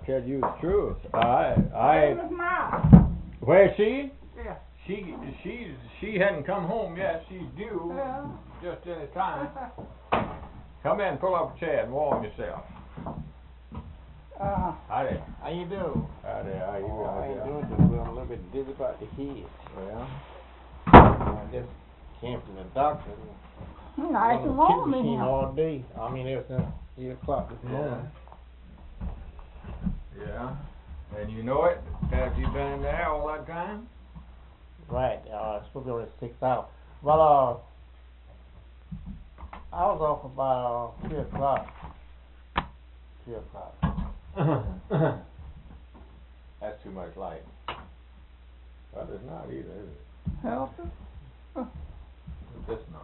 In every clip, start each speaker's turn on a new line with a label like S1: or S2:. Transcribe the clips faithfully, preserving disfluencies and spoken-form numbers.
S1: tell you the truth. I, I.
S2: Miss Miles.
S1: Where is she?
S2: Yeah.
S1: She, she's, she hadn't come home yet. She's due.
S2: Yeah.
S1: Just any time. Come in, pull up a chair and warm yourself.
S2: Uh,
S1: Howdy.
S3: How you doing?
S1: Howdy, how you
S3: Oh, I
S1: doing?
S3: ain't doing too well. I'm a little bit dizzy about the head.
S1: Well,
S3: I just came from the doctor.
S2: nice
S3: On
S2: and
S3: the kid
S2: warm in
S3: machine
S2: here.
S3: all day. I mean, ever since eight o'clock this
S1: yeah.
S3: morning.
S1: Yeah. And you know it? Have you been in there all that time?
S3: Right. Uh, it's supposed to be only six hours. Well, uh, I was off about uh, three o'clock. Three o'clock.
S1: That's too much light. Well, it's not either, is it?
S2: Healthy?
S1: Just no.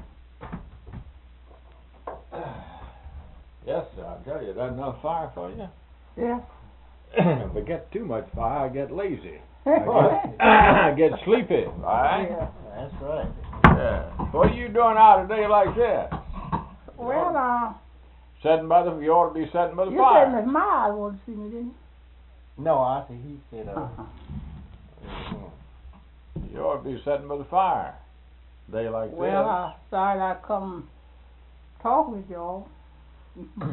S1: Yes, sir, I tell you, that's enough fire for you.
S2: Yeah.
S1: If I get too much fire, I get lazy. I get, I get sleepy, all right?
S2: Yeah.
S3: That's right.
S1: Yeah. What are you doing out a day like this?
S2: Well, uh,
S1: Sitting by the, you ought to be sitting by the
S2: you
S1: fire.
S2: said Miss Miles wanted to see me, didn't
S3: No, I see. He said,
S2: you?
S3: uh,
S2: Uh-huh.
S3: mhm.
S1: You ought to be sitting by the fire. A day like
S2: Well, I decided I'd come talk with y'all.
S1: this.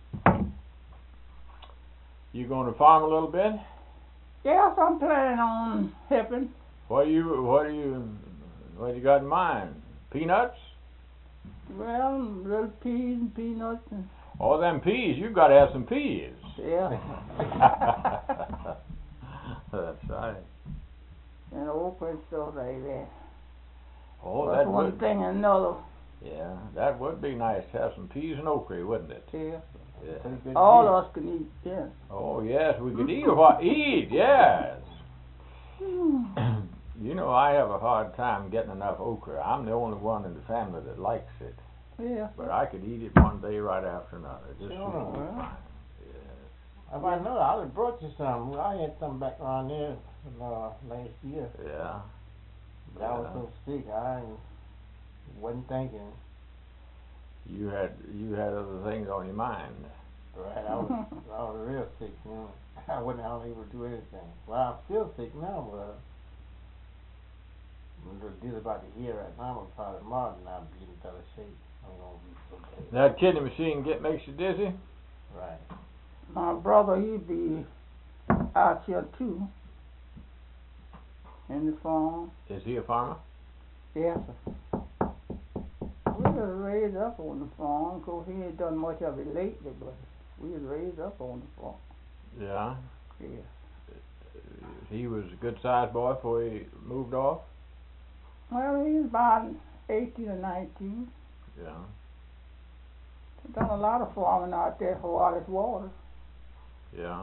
S1: You going to farm a little bit?
S2: Yes, I'm planning on helping.
S1: What do you, what do you, what you got in mind? Peanuts?
S2: Well, little peas and peanuts and
S1: All them peas, you got to have some peas.
S2: yeah,
S1: That's right.
S2: and okra and stuff like that.
S1: Oh,
S2: That's
S1: that
S2: one
S1: would,
S2: thing and another.
S1: yeah, that would be nice to have some peas and okra, wouldn't it?
S2: Yeah.
S1: Yeah.
S3: Pretty good
S2: All
S3: deal.
S2: of us can eat. Yeah.
S1: Oh yes, we could eat what eat. Yes. You know, I have a hard time getting enough okra. I'm the only one in the family that likes it,
S2: Yeah.
S1: but I could eat it one day right after another. Just
S3: Sure.
S1: seems
S2: Well.
S1: fine. Yes.
S3: If I know, I would have brought you some. I had some back around there uh, last year.
S1: Yeah.
S3: But I was
S1: Yeah.
S3: so sick, I wasn't thinking.
S1: You had you had other things on your mind.
S3: Right, I was I was real sick, you know. I wasn't able to do anything. Well, I'm still sick now, but I'm just dizzy about the ear right now. I'm probably tomorrow and I'll be in better shape. I'm gonna be so bad.
S1: That kidney machine get makes you dizzy?
S3: Right.
S2: My brother, he'd be out here too. In the farm.
S1: Is he a farmer?
S2: Yes, sir. We was raised up on the farm. Of course, he ain't done much of it lately, but we was raised up on the farm.
S1: Yeah.
S2: Yeah.
S1: He was a good sized boy before he moved off?
S2: Well, he's about eighteen or nineteen.
S1: Yeah.
S2: Done a lot of farming out there for Wallace Water.
S1: Yeah.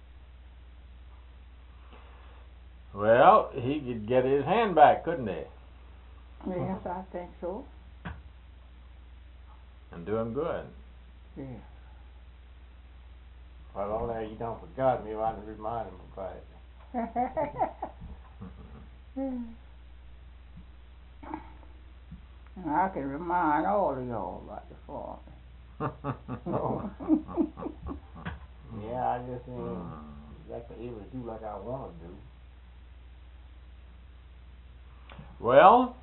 S1: Well, he could get his hand back, couldn't he?
S2: Yes, I think so.
S1: And do him good.
S2: Yeah.
S3: Well, only you don't forgot me, I didn't remind him about it.
S2: And I can remind all of y'all about the farm.
S3: Oh. Yeah, I just ain't exactly able to do like I want to do.
S1: Well,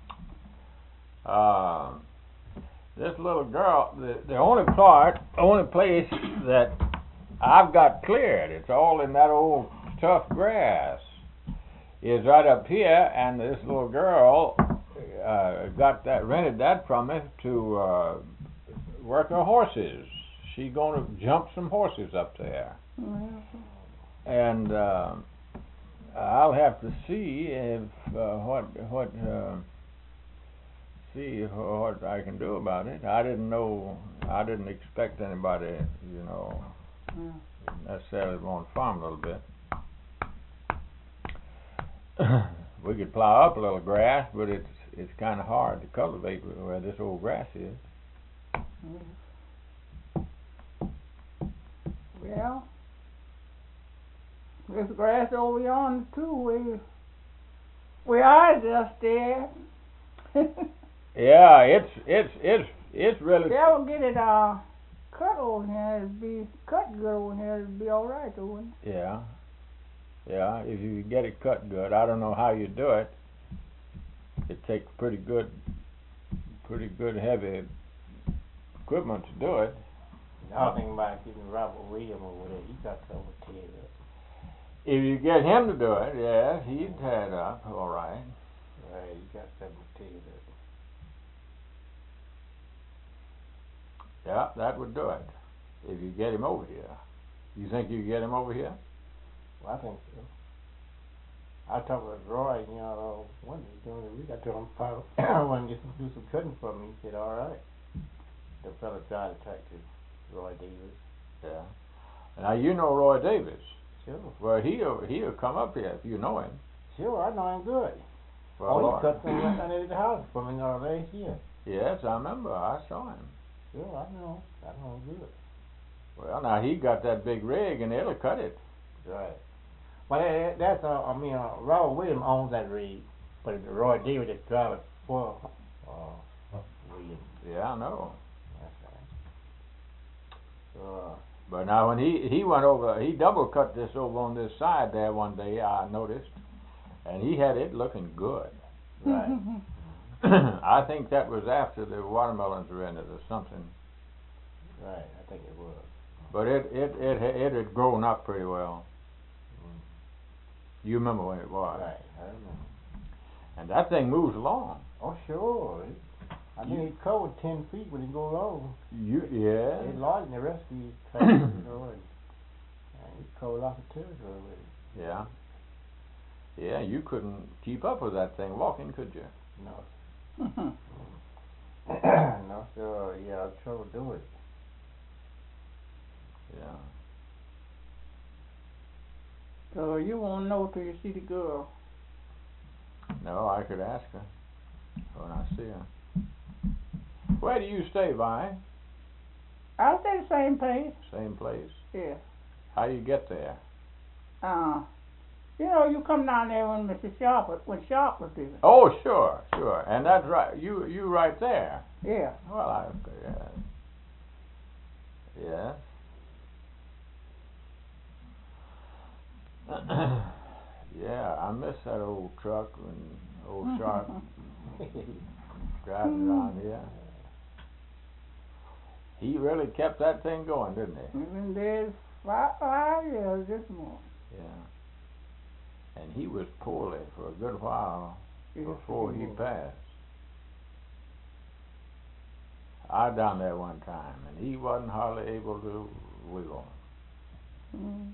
S1: uh, this little girl, the, the only part, only place that I've got cleared, it's all in that old tough grass, is right up here, and this little girl uh, got that, rented that from me to uh, work her horses. She's going to jump some horses up there. And uh, I'll have to see if uh, what what uh, see what I can do about it. I didn't know. I didn't expect anybody, you know, necessarily want to farm a little bit. We could plow up a little grass, but it's it's kind of hard to cultivate where this old grass is.
S2: Well, there's grass over yonder too. We we are just there.
S1: Yeah, it's it's it's it's really.
S2: They'll get it uh cut over here, it'd be cut good over here, it'd be all right, though, wouldn't
S1: Yeah. Yeah, if you get it cut good. I don't know how you do it. It takes pretty good, pretty good heavy equipment to do it.
S3: I was thinking about getting Robert Williams over there. He got some material.
S1: If you get him to do it, yes, he'd tie it up, all right.
S3: Right, he got some material.
S1: Yeah, that would do it. If you get him over here. You think you get him over here?
S3: Well, I think so. I talked with Roy, you know, one day during the week. I told him if I want to get some, do some cutting for me. He said, all right. The fellow tried to talk to Roy Davis.
S1: Yeah. Now, you know Roy Davis.
S3: Sure.
S1: Well, he'll, he'll come up here if you know him.
S3: Sure, I know him good.
S1: Well,
S3: Oh,
S1: Lord.
S3: he cut some right under the house for me uh, last year.
S1: Yes, I remember. I saw him.
S3: Sure, I know. I know him good.
S1: Well, now, he got that big rig, and it'll cut it.
S3: Right. Well, that, that's, uh, I mean, uh, Robert Williams owns that rig, but it's Roy Davis that drives it for uh, Williams.
S1: Yeah, I know.
S3: That's right. So, uh,
S1: But now, when he, he went over, he double cut this over on this side there one day, I noticed, and he had it looking good.
S3: right.
S1: I think that was after the watermelons were in it or something.
S3: Right, I think it was.
S1: But it, it, it, it had grown up pretty well. You remember when it was.
S3: Right, I remember.
S1: And that thing moves along.
S3: Oh, sure. It, I mean, it covered ten feet when it go low.
S1: You, yeah.
S3: It's larger than the rest of these tractors, you know, and, and it covered lots of territory with it.
S1: Yeah. Yeah, you couldn't keep up with that thing walking, could you?
S3: No. No, sure. Yeah, I'm trouble doing it.
S1: Yeah.
S2: So you won't know till you see the girl.
S1: No, I could ask her when I see her. Where do you stay, Vi?
S2: I'll stay the same place.
S1: Same place.
S2: Yeah.
S1: How you get there?
S2: Uh, you know, you come down there when Mister Sharp, when Sharp was there.
S1: Oh, sure, sure. And that's right. You, you right there.
S2: Yeah.
S1: Well, I, yeah. Yes. Yeah, I miss that old truck and old Sharp driving around here. He really kept that thing going, didn't he?
S2: We've been there five, five years this morning.
S1: Yeah. And he was poorly for a good while
S2: Yes,
S1: before he
S2: was.
S1: passed. I down there one time, and he wasn't hardly able to wiggle.
S2: Mm.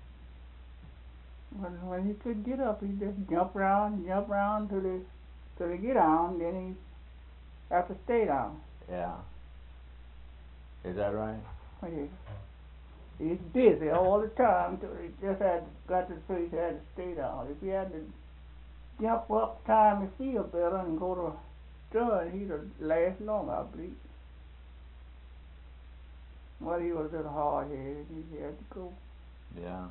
S2: But when he could get up, he just jump around, jump around till he, till he get down, then he have to stay down.
S1: Yeah. Is that right?
S2: He, he's busy all the time till he just had got to the place he had to stay down. If he had to jump up time to feel better and go to Stud, he'd have lasted long, I believe. But he was a little hard-headed. He had to go.
S1: Yeah.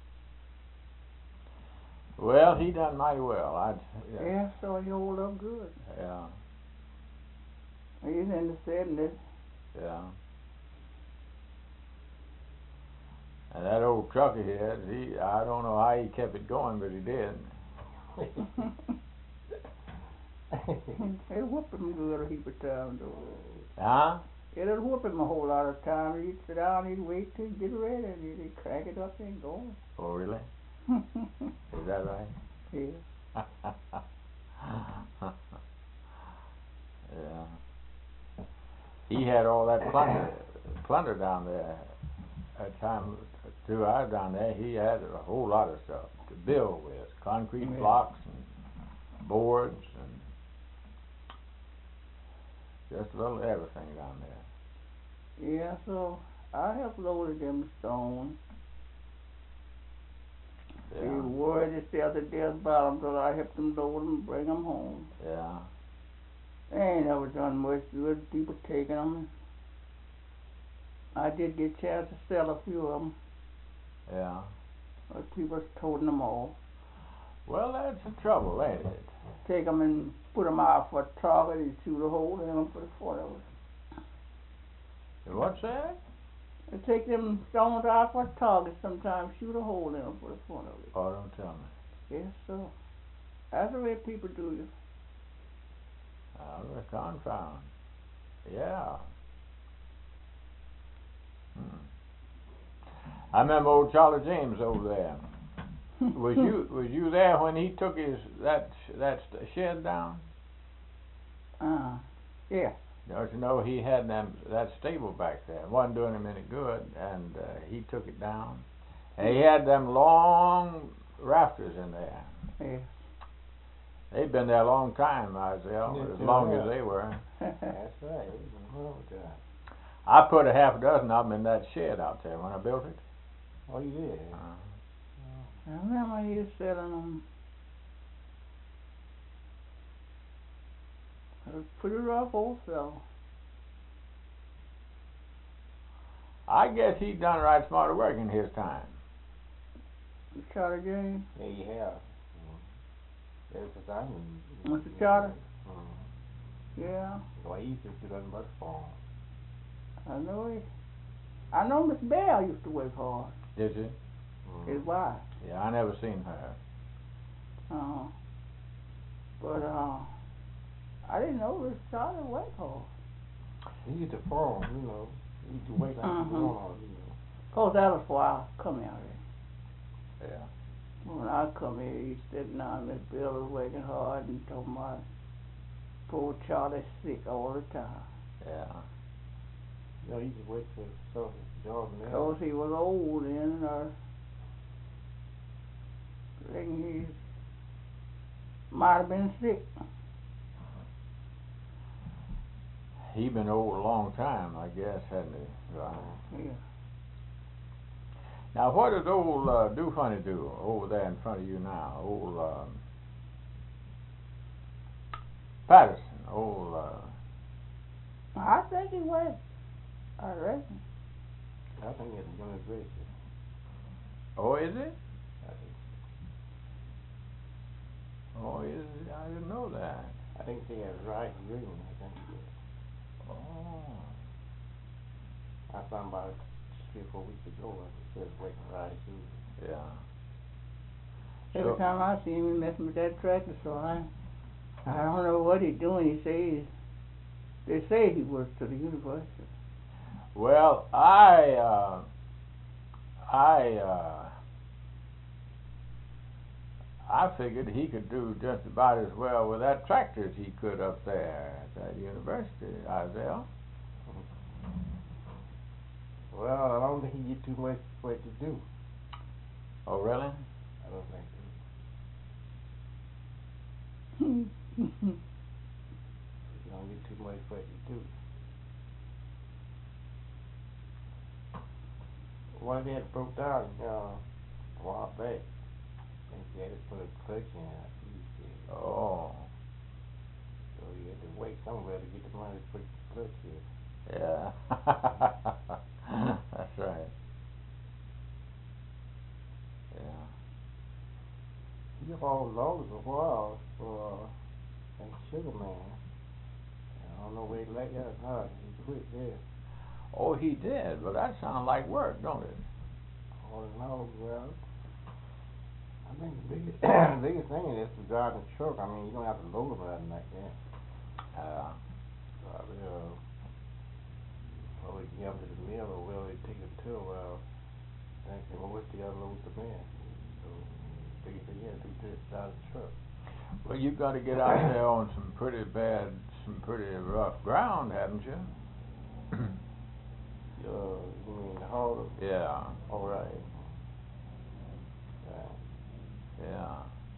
S1: Well, he done mighty well. I'd, yeah.
S2: Yeah, so he hold up good.
S1: Yeah.
S2: He's in the seventies.
S1: Yeah. And that old truck of his, he, I don't know how he kept it going, but he did.
S2: They whoop him good a heap of times, though.
S1: Huh?
S2: It'll whoop him a whole lot of time. He'd sit down, he'd wait till he get ready, and he'd crank it up and go.
S1: Oh, really? Is that right?
S2: Yeah.
S1: Yeah. He had all that plunder, plunder down there. At time two I was down there, he had a whole lot of stuff to build with, concrete
S2: Yeah.
S1: blocks and boards and just a little everything down there.
S2: Yeah, so I helped load them stones. They
S1: Yeah.
S2: were just the other day about them, so I helped them load them and bring them home.
S1: Yeah.
S2: They ain't never done much good. People taking them. I did get a chance to sell a few of them,
S1: Yeah.
S2: but people toting them all.
S1: Well, that's the trouble, ain't it?
S2: Take them and put them out for a target and shoot a hole in them for the forever.
S1: What's that?
S2: They take them stones out for targets sometimes, shoot a hole in them for the fun of it.
S1: Oh, don't tell me.
S2: Yes, sir. That's the way people do you.
S1: Oh, the confound. Yeah. Hmm. I remember old Charlie James over there. Was you was you there when he took his that that shed down?
S2: Uh, yeah.
S1: Don't you know he had them that stable back there? It wasn't doing him any good, and uh, he took it down. And he had them long rafters in there.
S2: Yeah.
S1: They'd been there a long time, Isaiah,
S3: Yes,
S1: as
S3: they
S1: long
S3: have.
S1: as they were.
S3: That's right. What's wrong with that?
S1: I put a half dozen of them in that shed out there when I built it.
S3: Oh, you did?
S1: Uh,
S2: I remember he was selling them. It was pretty rough old fellow.
S1: I guess he done right smart work in his time.
S2: Charlie James.
S3: Yeah, you have. Mm. There's a time.
S2: What's the charter?
S3: Mm.
S2: Yeah.
S3: Well, he used to do nothing but farm.
S2: I know he. I know Miss Bell used to work hard.
S1: Did you?
S3: Mm.
S2: His wife.
S1: Yeah, I never seen her.
S2: Uh, but uh, I didn't know this Charlie worked hard.
S3: He used to farm, you know. He used to wait like
S2: Uh-huh.
S3: he was on, you know.
S2: Of course, that was before I come out here.
S1: Yeah.
S2: When I come here, he sitting down, Miss Bill was working hard and talking about poor Charlie sick all the time.
S1: Yeah.
S3: You know, he used to wait for so job now.
S2: Because he was old then, and I reckon he might have been sick.
S1: He been old a long time, I guess, hadn't he? Right.
S2: Yeah.
S1: Now, what does old uh, Do Funny do over there in front of you now? Old um, Patterson, old. Uh,
S2: I think he was. I reckon.
S3: I think he had a young gracious.
S1: oh, is it?
S3: I think.
S1: Oh, is it? I didn't know that.
S3: I think they had right green. I think.
S1: Oh.
S3: I found about three or four weeks ago. It says waiting right too.
S1: Yeah.
S2: Every
S1: So-
S2: time I see him, he messing with that tractor, so I, I don't know what he's doing. He says, they say he works to the university.
S1: Well, I, uh, I, uh, I figured he could do just about as well with that tractor as he could up there at that university, Isaiah.
S3: Well, I don't think he get too much for it to do.
S1: Oh, really?
S3: I don't think so. He don't get too much for it to do. One of them broke down uh, a while back. I think he had to put a clutch in it. I think he said.
S1: Oh,
S3: So he had to wait somewhere to get the money to put the clutch in.
S1: yeah. That's right. Yeah.
S3: He hauled logs a while for uh, that Sugar Man. I don't know where he let that hard. He quit there.
S1: Oh, he did, but that sounds like work, don't it?
S3: All in all, well, I think the biggest, the biggest thing is to drive the truck. I mean, you don't have to load them or nothing like that.
S1: Uh,
S3: Probably, uh, or we can get them to the mill or wherever they take them to, well, then they well, what's the other load them in? So, biggest thing is to do is drive the truck.
S1: well, you got to get out there on some pretty bad, some pretty rough ground, haven't you?
S3: Uh, you mean the haul them?
S1: Yeah,
S3: All right. Right.
S1: yeah.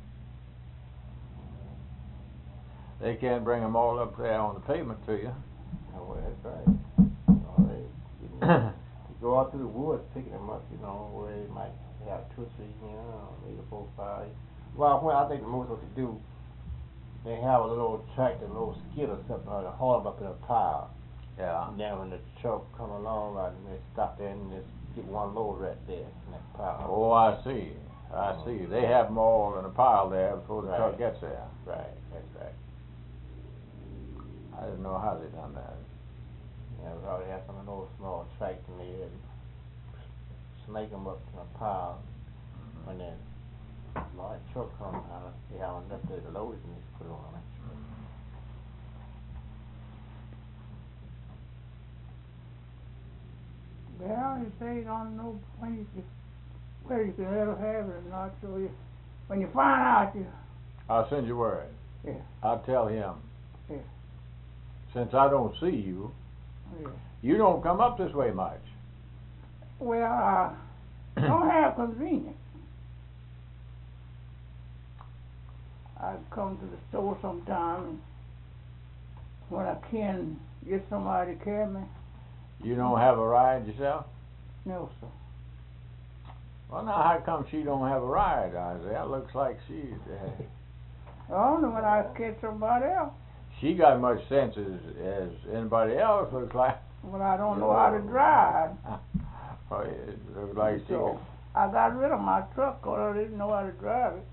S1: They can't bring them all up there on the pavement to you.
S3: Oh, well, that's right. All right. You know, you go out through the woods picking them up, you know, where they might have two or three, you know, maybe four or five. Well, well, I think the most what they do, they have a little tractor, a little skid or something, or they haul them up in a pile.
S1: Yeah.
S3: And then when the truck come along, right, and they stop there and just get one load right there in that pile.
S1: Oh, I see. I see. They have them all in a pile there before the truck
S3: Right.
S1: gets there.
S3: Right, that's right.
S1: I didn't know how they done that.
S3: Yeah, we already have some of those small tracks in there. And snake them up in a pile. When that large truck comes out, they have enough to load it and just put it on that truck.
S2: Well, you say you don't know when you can, where you can let her have it or not, so you, when you find out, you,
S1: I'll send you word.
S2: Yeah.
S1: I'll tell him.
S2: Yeah.
S1: Since I don't see you,
S2: yeah.
S1: you don't come up this way much.
S2: Well, I don't have convenience. I come to the store sometime, and when I can get somebody to carry me.
S1: You don't have a ride yourself?
S2: No, sir.
S1: Well, now, how come she don't have a ride, Isaiah? Looks like she's... Uh,
S2: Only when I catch somebody else.
S1: she got much sense as, as anybody else, looks like.
S2: Well, I don't know how to drive.
S1: Oh, it looks like she...
S2: So, I got rid of my truck because I didn't know how to drive it.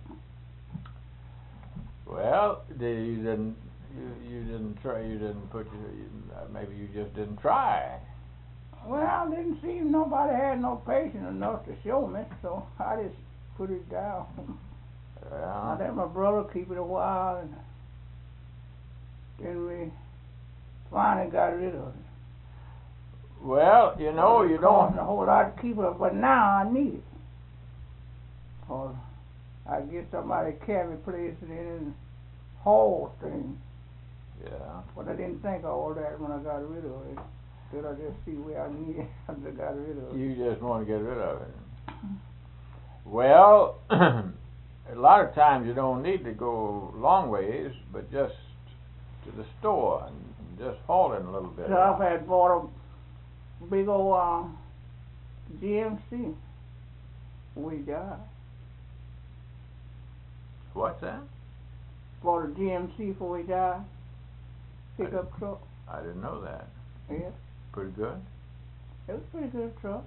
S1: Well, did, you didn't... You, you didn't try, you didn't put your... You, maybe you just didn't try.
S2: Well, didn't seem nobody had no patience enough to show me, so I just put it down. I
S1: Well,
S2: let my brother keep it a while, and then we finally got rid of it.
S1: well, you know, you
S2: It cost
S1: don't...
S2: a whole lot to keep it, but now I need it. Or I get somebody to carry me places in it and haul things.
S1: Yeah.
S2: But I didn't think of all that when I got rid of it. Did I just see where I needed I just got rid of it.
S1: You just want to get rid of it. Well, a lot of times you don't need to go long ways, but just to the store and just haul it a little bit.
S2: So I've had bought a big old uh, G M C. We died.
S1: What's that?
S2: Bought a G M C before we died. Pickup truck.
S1: I didn't know that.
S2: Yeah,
S1: Pretty good.
S2: it was a pretty good truck.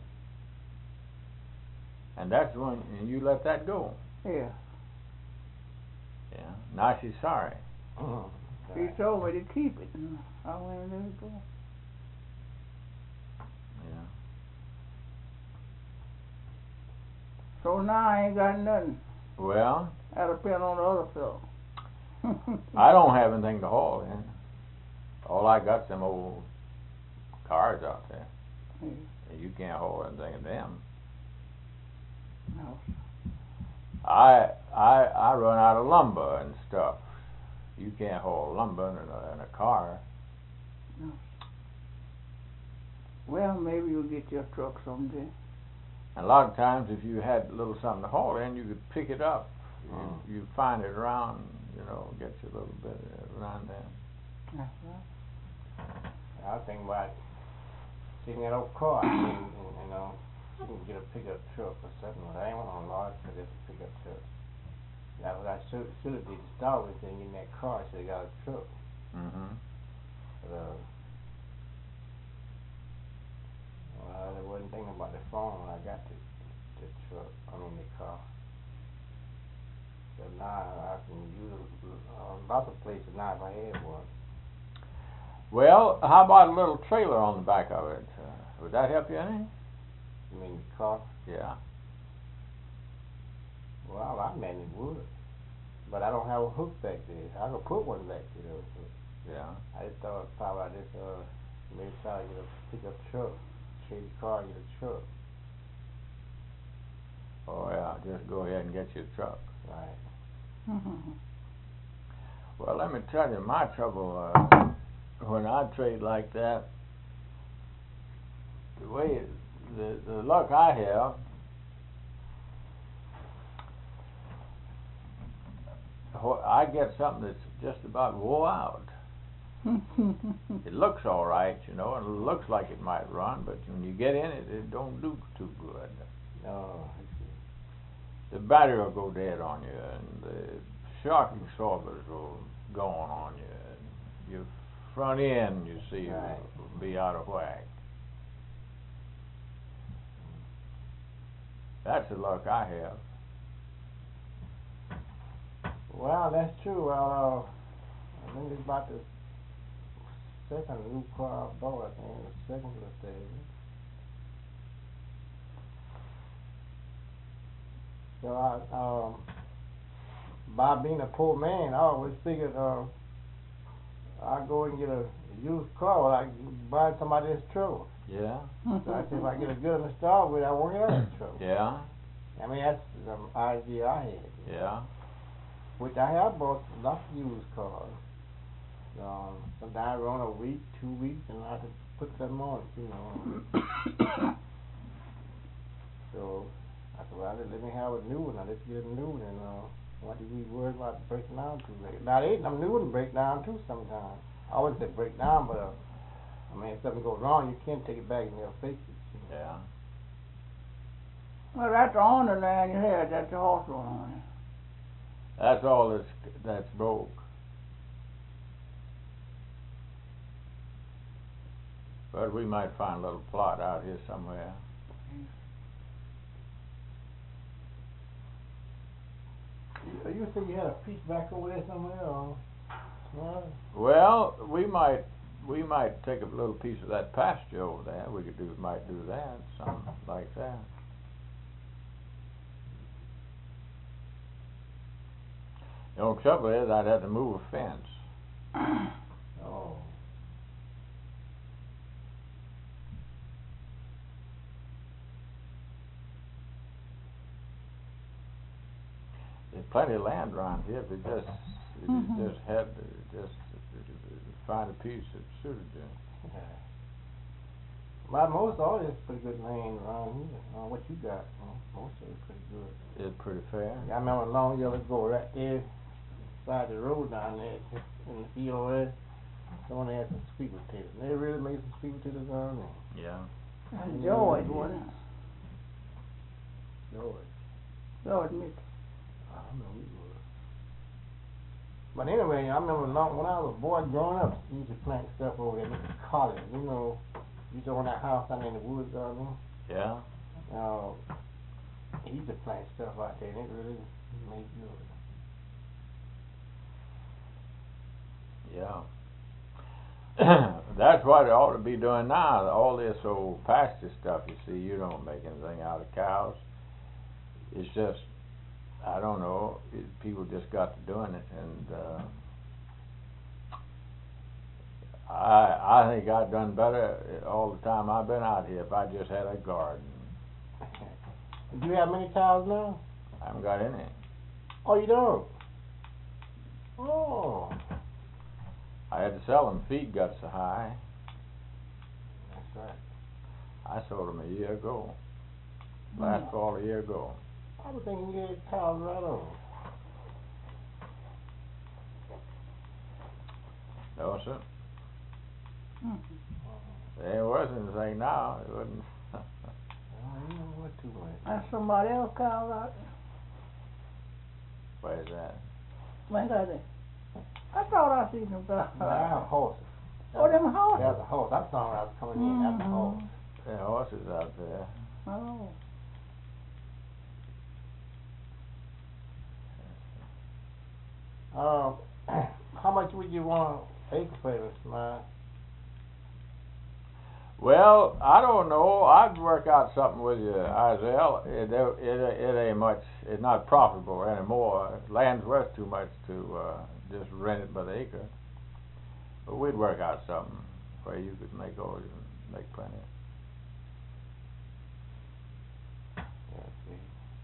S1: And that's when and you let that go.
S2: Yeah.
S1: Yeah. Now she's sorry.
S2: He told me to keep it, and I went and let it go.
S1: Yeah.
S2: So now I ain't got nothing.
S1: Well,
S2: I depend on the other fellow.
S1: I don't have anything to haul in. All I got's them old cars out there.
S2: Yeah.
S1: And you can't haul anything in them.
S2: No.
S1: I I I run out of lumber and stuff. You can't haul lumber in a, in a car.
S2: No. Well, maybe you'll get your truck someday.
S1: And a lot of times, if you had a little something to haul in, you could pick it up.
S3: Oh.
S1: You, you find it around, you know, get you a little bit around there.
S2: That's right.
S3: I was thinking about seeing that old car, and, and, you know, you can get a pickup truck or something. But I ain't want no large truck, just a pickup truck. That's what I should should have did to start with, then getting that car, so they got a truck.
S1: Mm-hmm.
S3: But, uh, well, I wasn't thinking about the phone when I got the, the truck, I mean the car. So now I can use uh, lots of places now if I had one.
S1: Well, how about a little trailer on the back of it? Uh, would that help you any?
S3: You mean the car?
S1: Yeah.
S3: Well, I meant it would. But I don't have a hook back there. I could put one back there though. But
S1: Yeah.
S3: I just thought probably I just uh maybe try to get a pickup truck. Trade the car and get a truck.
S1: Oh yeah. Just go ahead and get your truck.
S3: Right.
S1: Well, let me tell you my trouble. Uh, when I trade like that, the way the the luck I have. I get something that's just about wore out. It looks all right, you know, and it looks like it might run, but when you get in it, it don't do too good.
S3: No, I see.
S1: The battery will go dead on you, and the shock absorbers will go on on you, and your front end, you see,
S3: Right.
S1: will be out of whack. That's the luck I have.
S3: Well, that's true. Well, uh, I think it's about the second new car I bought, I think, the second or third. So I, um, by being a poor man, I always figured, uh, I go and get a used car, like buy somebody else's trouble.
S1: Yeah.
S3: So I said, if I get a good one to start with, I won't have any trouble.
S1: Yeah.
S3: I mean, that's the idea I had.
S1: Yeah.
S3: Which I have bought lots of used cars. Um, sometimes I run a week, two weeks, and I can put them on it, you know. So I said, well, let me have a new one. Now let's get a new one, and uh, what do we worry about breaking down too late? Now they, them new ones break down too sometimes. I wouldn't say break down, but uh, I mean, if something goes wrong, you can't take it back and they'll fix it. You know?
S1: Yeah.
S2: Well, that's the only land you had, that's the horse on it.
S1: That's all that's that's broke. But we might find a little plot out here somewhere.
S3: You, you said you had a piece back over there somewhere, or? Uh,
S1: Well, we might we might take a little piece of that pasture over there. We could do might do that, something like that. The only trouble is I'd have to move a fence.
S3: oh.
S1: There's plenty of land around here, but just if you
S2: Mhm.
S1: just had to just find a piece that suited you.
S3: Yeah. But most all this pretty good land around here. Uh, what you got? Uh, most of it's pretty good.
S1: It's pretty fair.
S3: I remember long years ago, right there, side the road down there, in the field there, someone had some sweet potatoes. And they really made some sweet potatoes down there.
S1: Yeah.
S2: And George, wasn't it?
S3: George.
S2: George Mitchell.
S3: I don't know who it was. But anyway, I remember long, when I was a boy growing up, we used to plant stuff over there in college. You know, we used to own that house down in the woods down there.
S1: Yeah.
S3: Uh, he used to plant stuff out there, and it really made good.
S1: Yeah. That's what it ought to be doing now. All this old pasture stuff, you see, you don't make anything out of cows. It's just, I don't know, it, people just got to doing it, and uh, I I think I've done better all the time I've been out here if I just had a garden.
S3: Do you have many cows now?
S1: I haven't got any.
S3: Oh, you don't? Oh.
S1: I had to sell them. Feed got so high.
S3: That's right.
S1: I sold them a year ago. Last fall, a year ago.
S3: I was thinking you had cows right on.
S1: No, sir.
S2: Mm-hmm.
S1: There wasn't anything now. It wasn't.
S3: I don't know what too much.
S2: That's somebody else cow out there.
S1: Where's that?
S2: Where's that at? I thought I seen them cows.
S3: Now horses.
S2: Oh, them horses?
S3: There's a horse. I saw when I was coming in. That's a
S2: Mhm.
S3: horse.
S1: There are horses out there.
S2: Oh.
S3: Um, how much would you want acre for this, man?
S1: Well, I don't know. I'd work out something with you, Isaiah. It, it, it ain't much. It's not profitable anymore. Land's worth too much to uh, just rent it by the acre. But we'd work out something where you could make all you make plenty.
S3: Let's see.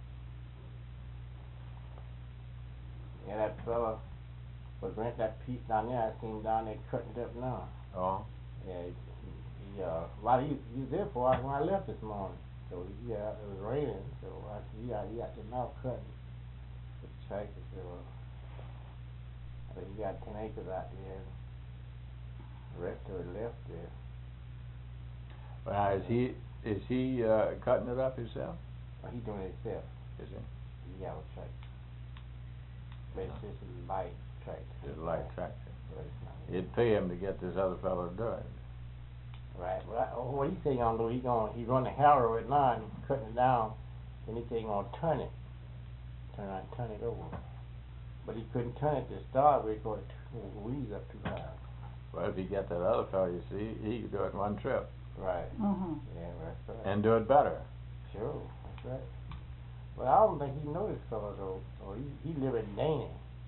S3: Yeah, that fella was rent that piece down there. I seen him down there cutting it up now.
S1: Oh.
S3: Yeah, he, he uh, well, he, he was there for us when I left this morning. So yeah, it was raining. So I see, yeah, he got the now cutting the tractor. So uh, I think he got ten acres out there. The rest of it left there.
S1: Well, now, is he is he uh, cutting it up himself?
S3: Well, he doing it himself.
S1: Is he?
S3: He got a tractor. But it's just a light tractor.
S1: Just a light tractor.
S3: But it's not.
S1: It'd pay him to get this other fellow to do it.
S3: Right. Well, I, what he say he gonna do? He gonna he run the harrow at night and cutting it down. Then he say he gonna turn it, turn around and turn it over. But he couldn't turn it to start with because the weeds up too high.
S1: Well, if you get that other fellow, you see, he could do it in one trip
S3: Right.
S2: Mm-hmm.
S3: Yeah, that's right.
S1: and do it better.
S3: Sure, that's right. Well, I don't think he know this fella though. So he he live in Danny.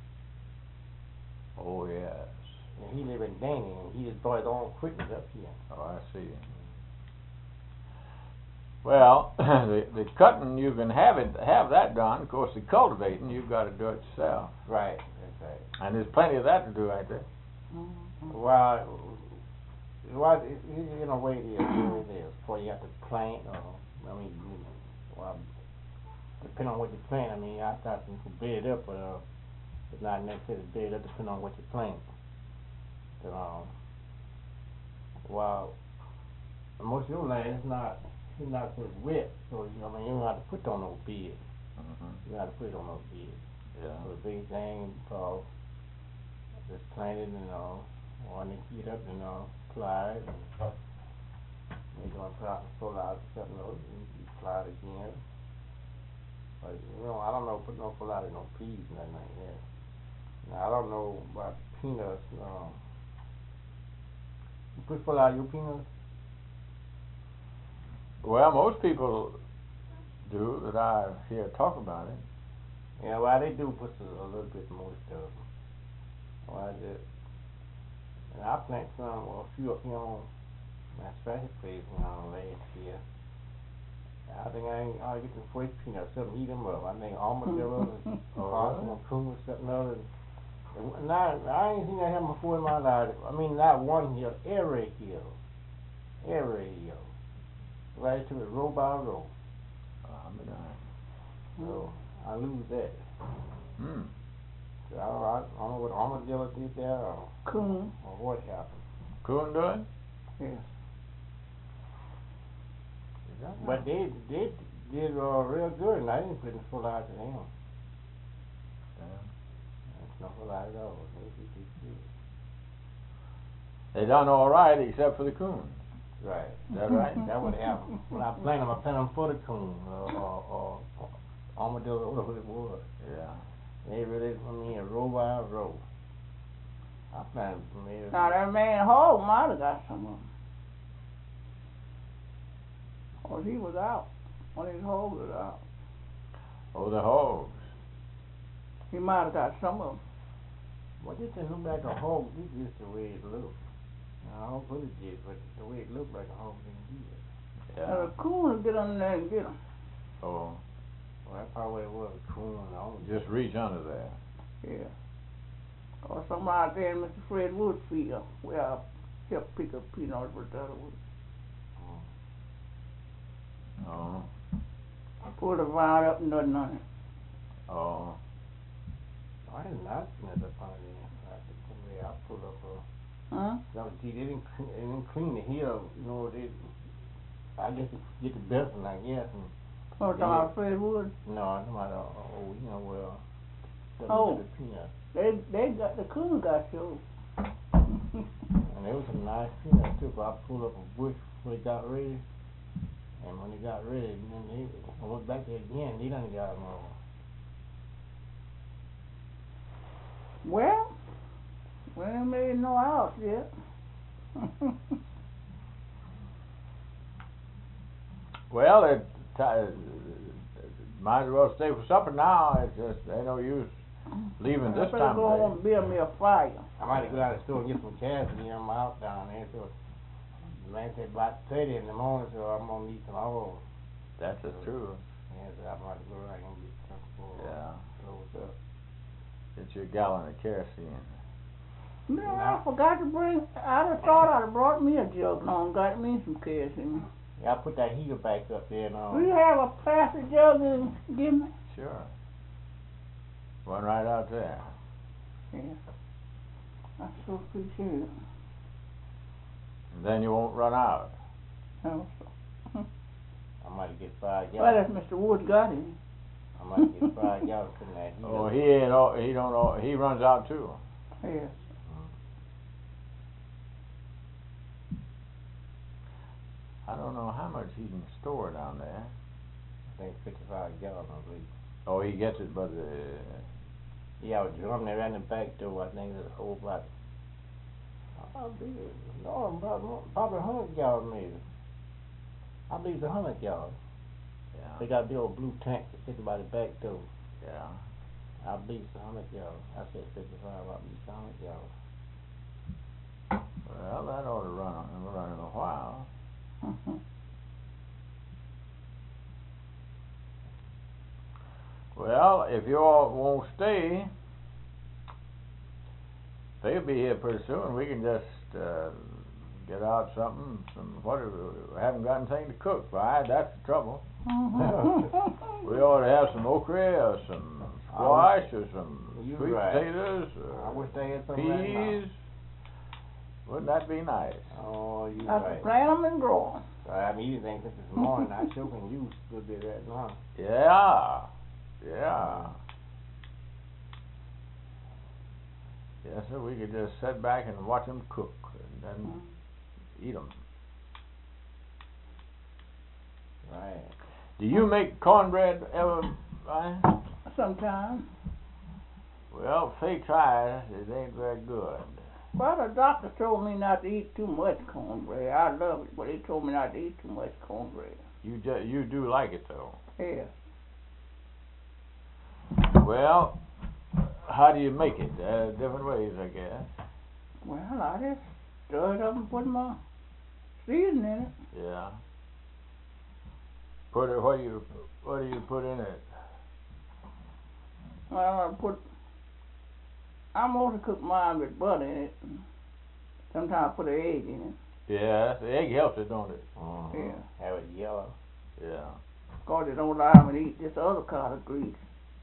S1: Oh, yes.
S3: And he live in Danny, and he just brought his own equipment up here.
S1: Oh, I see. Well, the the cutting you can have it have that done. Of course, the cultivating you've got to do it yourself.
S3: Right, that's right.
S1: And there's plenty of that to do, ain't there?
S2: Mm-hmm.
S3: Well, well, it, it, in a way it is. In a way it is. Before you have to plant, or I mean, you know, well, depending on what you plant. I mean, I thought you could bed it up, but uh, it's not necessary to bed it up depending on what you plant. So, um, well, most of your land is not. It's not so wet, so you know, I mean, you don't have to put it on no bed.
S1: Mm-hmm.
S3: You don't have to put it on no bed.
S1: Yeah.
S3: So the big thing, so just plant it and all. When they heat up and all, apply it, and they're gonna put out the solar out or something else, and you apply it again. But you know, I don't know, put no solar out in no peas, nothing like that. Now I don't know about peanuts. Um, you put solar out your peanuts?
S1: Well, most people do that I hear talk about it.
S3: Yeah, well, they do put a, a little bit more stuff. Well, I did. And I plant some, well, a few up here on my special place, you know, last year. I think I ain't, I'll get the first peanuts up and eat them up. I think armadillo and possible coon or something other. And not, I ain't seen that happen before in my life. I mean, not one hill, every hill. Every hill. Right to it, row by row.
S1: Oh, I'm darned.
S3: So, I lose that.
S1: Hmm.
S3: So I, I, I don't know what armadillo did there or,
S2: Coon.
S3: or what happened.
S1: Coon do it?
S2: Yes.
S3: But they they did uh, real good, and I didn't put the full out to them.
S1: Yeah.
S3: That's not full out at all. They did they good.
S1: They done all right except for the coon.
S3: Right.
S1: Is that right?
S3: That would happen. When I plant them, I plant them for the coon or, or, or armadillo, whatever it was.
S1: Yeah.
S3: They really, I mean, a row by row. I planted them there.
S2: Now that man Hall might have got some of them. Or he was out. When his hog was out.
S1: Oh, the hogs.
S2: He might have got some of them.
S3: Well, this didn't look like a hog. This is just the way it looked. I don't put it did, but the way it looked like a hog didn't do it.
S1: Yeah.
S2: Now the coon will get under there and get them.
S1: Oh,
S3: Well, that's probably what it was, a coon. I don't
S1: just reach under there.
S2: Yeah. Or some out there in Mister Fred Wood field where I helped pick up peanuts for the other week.
S1: Oh.
S2: Pulled the vine up and nothing on it.
S1: Oh.
S3: I did not see that up on there. I think I pulled up a.
S2: Huh?
S3: No, gee, they didn't, clean, they didn't clean the hill. You know, they. I guess they get the best one, I guess. And
S2: Oh, talking about Fred Wood?
S3: no, I'm talking about uh, oh, you know, well. The,
S2: Oh.
S3: the peanuts.
S2: They they got the coon got yours.
S3: And there was some nice peanuts too. But I pulled up a bush when it got ready. And when it got ready, then they, I went back there again. They done got them all.
S2: Well, we ain't made no house yet.
S1: Well, it t- might as well stay for supper now. It's just ain't no use leaving this
S2: I better
S1: time
S2: go
S1: of
S2: home and build me a fire.
S3: I might go out of the store and get some cash and I'm out down there. So the man said about thirty in the morning, so I'm gonna need some oil.
S1: day. That's the truth.
S3: Yeah, so I might go right and get some for
S1: Yeah.
S3: close up.
S1: Get you a gallon of kerosene.
S2: No, I forgot to bring. I'd have thought I'd have brought me a jug along, got me some kerosene.
S3: Yeah, I put that heater back up there and
S2: Do you
S3: um,
S2: have a plastic jug and give me?
S1: Sure. One right out there.
S2: Yeah. I so appreciate it.
S1: And then you won't run out.
S2: No.
S3: I might get five
S2: Well,
S3: gallons.
S2: if Mister Wood got it.
S3: I might get five gallons in that heater.
S1: Oh, he ain't. All, he don't. All, he runs out too.
S2: Yes.
S1: I don't know how much he can store down there.
S3: I think fifty-five gallons, I believe.
S1: Oh, he gets it, but uh,
S3: Yeah, I was drumming there in the back door. I think there's a whole lot. I believe it. No, about, probably a hundred gallons maybe. I believe it's a hundred gallons.
S1: Yeah.
S3: They got a big old blue tank sitting by the back door.
S1: Yeah.
S3: I bleed a hundred gallons. I said fifty-five. I bleed a hundred gallons.
S1: Well, that ought to run, run in a while. Well, if you all won't stay, they'll be here pretty soon. We can just uh, get out something. Some whatever. We haven't got anything to cook, right? That's the trouble. We ought to have some okra or some squash or some
S3: You
S1: sweet
S3: right.
S1: potatoes or
S3: I wish they had some right now.
S1: peas. Wouldn't that be nice?
S3: Oh, you
S2: I can
S3: right.
S2: plant them and grow them.
S3: I haven't eaten anything since this morning. I sure can use a little bit of that now.
S1: Yeah. Yeah. Yes, sir. We could just sit back and watch them cook and then eat them.
S3: Right.
S1: Do you make cornbread ever, Ryan?
S2: Sometimes.
S1: Well, Faye tries. It ain't very good.
S2: Well, the doctor told me not to eat too much cornbread. I love it, but he told me not to eat too much cornbread.
S1: You ju- you do like it though.
S2: Yeah.
S1: Well, how do you make it? Uh, different ways, I guess.
S2: Well, I just stir it up and put my seasoning in it.
S1: Yeah. Put it. What do you What do you put in it?
S2: Well, I put. I mostly cook mine with butter in it. Sometimes I put an egg in it.
S1: Yeah, the egg helps it, don't it?
S3: Mm-hmm.
S2: Yeah.
S3: Have it yellow.
S1: Yeah.
S2: Because they don't allow me to eat this other kind of grease.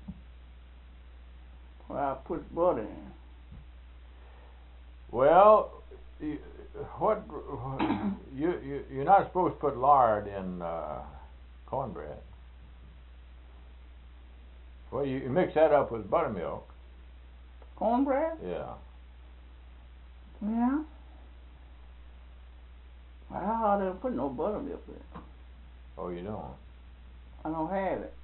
S2: Well, I put butter in.
S1: Well, you, what you you you're not supposed to put lard in uh, cornbread. Well, you, you mix that up with buttermilk.
S2: Cornbread?
S1: Yeah.
S2: Yeah. Well, I hardly put no buttermilk in it.
S1: Oh, you don't.
S2: I don't have it.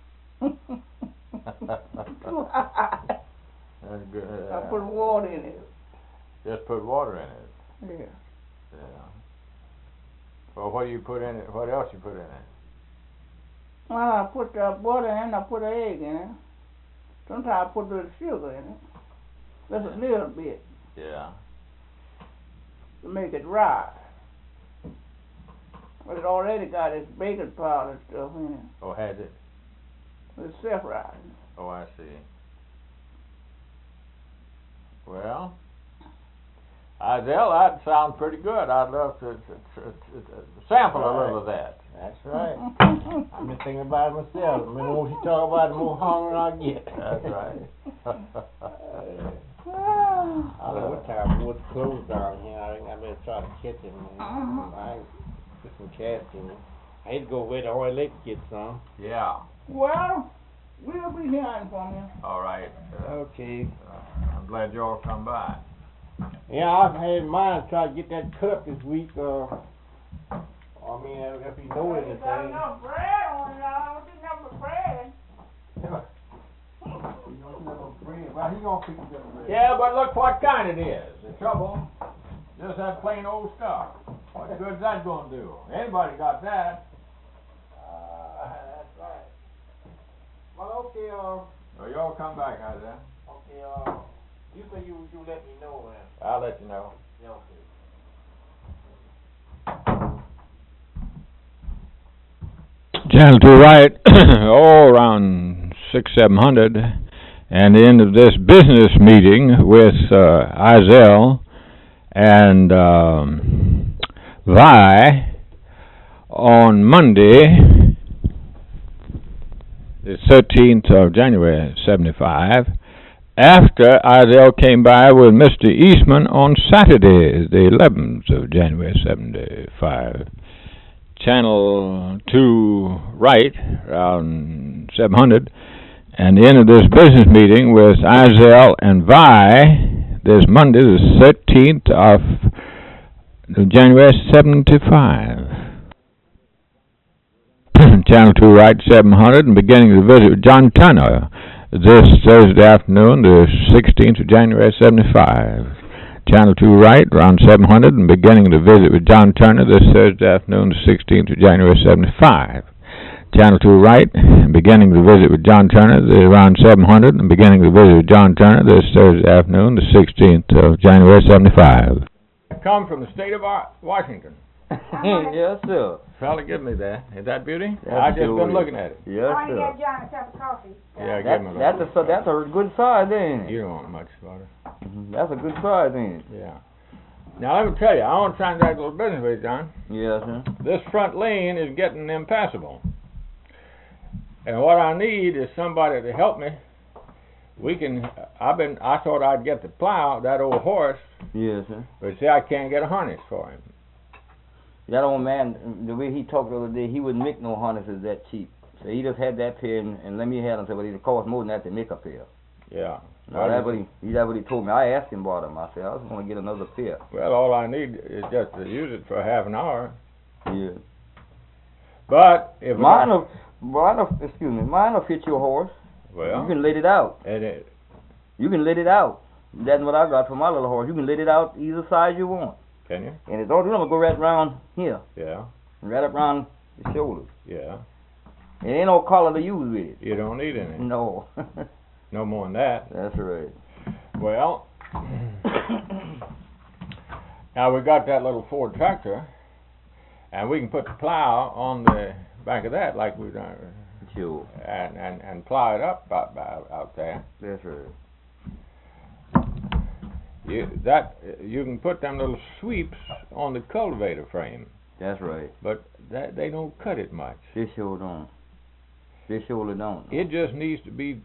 S1: That's good.
S2: I put water in it.
S1: Just put water in it.
S2: Yeah.
S1: Yeah. Well, what do you put in it? What else you put in it?
S2: Well, I put uh, butter in. I put an egg in it. Sometimes I put a little sugar in it. Just a little bit
S1: Yeah.
S2: to make it rise. But it already got its baking powder stuff in it.
S1: Oh, has it?
S2: It's self-rising.
S1: Oh, I see. Well, Isel, that sounds pretty good. I'd love to, to, to, to, to sample a little of that.
S3: That's right. I'm just thinking about it myself. The more she talk about it, the more hungry I get.
S1: That's right.
S3: I don't know what time wood closed down here. I think I better try to catch him. I put some cast in it. I hate to go where the oil lake gets some.
S1: Yeah.
S2: Well, we'll be hearing from you.
S1: All right. Uh,
S3: Okay.
S1: uh, I'm glad you all come by.
S3: Yeah, I've had in mind to try to get that cut up this week. Uh, I mean, if you know
S2: You got
S3: anything.
S2: enough bread on it. I don't see enough bread.
S3: Well, he gonna fix that bread.
S1: Yeah, but look what kind it is. The trouble, just that plain old stuff. What good's that gonna do? Anybody got that?
S3: Uh, that's right. Well, okay, uh,
S1: So y'all come back, Isaiah.
S3: okay, uh, you say you you let me know, man.
S1: I'll let you know.
S3: Yeah, okay.
S4: Channel two right, all around six, seven hundred, and the end of this business meeting with uh, Isel and um, Vi on Monday, the thirteenth of January, seventy-five. After Isel came by with Mister Eastman on Saturday, the eleventh of January, seventy-five. Channel two right, around seven hundred, and the end of this business meeting with Isel and Vi this Monday, the thirteenth of January, seventy-five. Channel two right, seven hundred, and beginning the visit with John Turner this Thursday afternoon, the sixteenth of January, seventy-five. Channel two right, around seven hundred, and beginning the visit with John Turner this Thursday afternoon, the sixteenth of January, seventy-five. Channel two right, and beginning the visit with John Turner, the around seven hundred, and beginning the visit with John Turner this Thursday afternoon, the sixteenth of January, seventy-five.
S1: Come from the state of Wa- Washington.
S5: Yes, sir.
S1: Fella, give me that. Is that beauty?
S5: That's
S1: I just
S5: sure
S1: been
S5: is.
S1: looking at it.
S5: Yes,
S6: I want to
S5: sir.
S6: get John a cup of coffee.
S1: Yeah, give
S5: That,
S1: me a
S5: that's
S1: little.
S5: a so that's a good size, ain't it?
S1: You don't want much water.
S5: Mhm. That's a good size, ain't it?
S1: Yeah. Now let me tell you, I want to transact a little business with you, John.
S5: Yes, sir.
S1: This front lane is getting impassable. And what I need is somebody to help me. We can, I've been, I thought I'd get the plow, that old horse,
S5: Yes, sir.
S1: but see, I can't get a harness for him.
S5: That old man, the way he talked the other day, he wouldn't make no harnesses that cheap. So he just had that pair and, and let me have them. So, but it cost more than that to make a pair.
S1: Yeah.
S5: Now, that's what he, he, that's what he told me. I asked him about them. I said, I was going to get another pair.
S1: Well, all I need is just to use it for half an hour.
S5: Yeah.
S1: But if
S5: Mine will, mine will, excuse me, mine will fit your horse.
S1: well,
S5: You can let it out.
S1: and it,
S5: You can let it out. That's what I got for my little horse. You can let it out either side you want.
S1: can you?
S5: And it's all I'm gonna go right around here,
S1: Yeah,
S5: right up around the shoulders.
S1: yeah.
S5: And ain't no collar to use with it.
S1: You don't need any.
S5: No.
S1: No more than that.
S5: That's right.
S1: Well, now we got that little Ford tractor, and we can put the plow on the back of that like we've done,
S5: Sure.
S1: and, and, and plow it up out, out, out there.
S5: That's right.
S1: You, that, you can put them little sweeps on the cultivator frame,
S5: That's right.
S1: but that, they don't cut it much.
S5: They sure don't. They surely don't.
S1: It just needs to be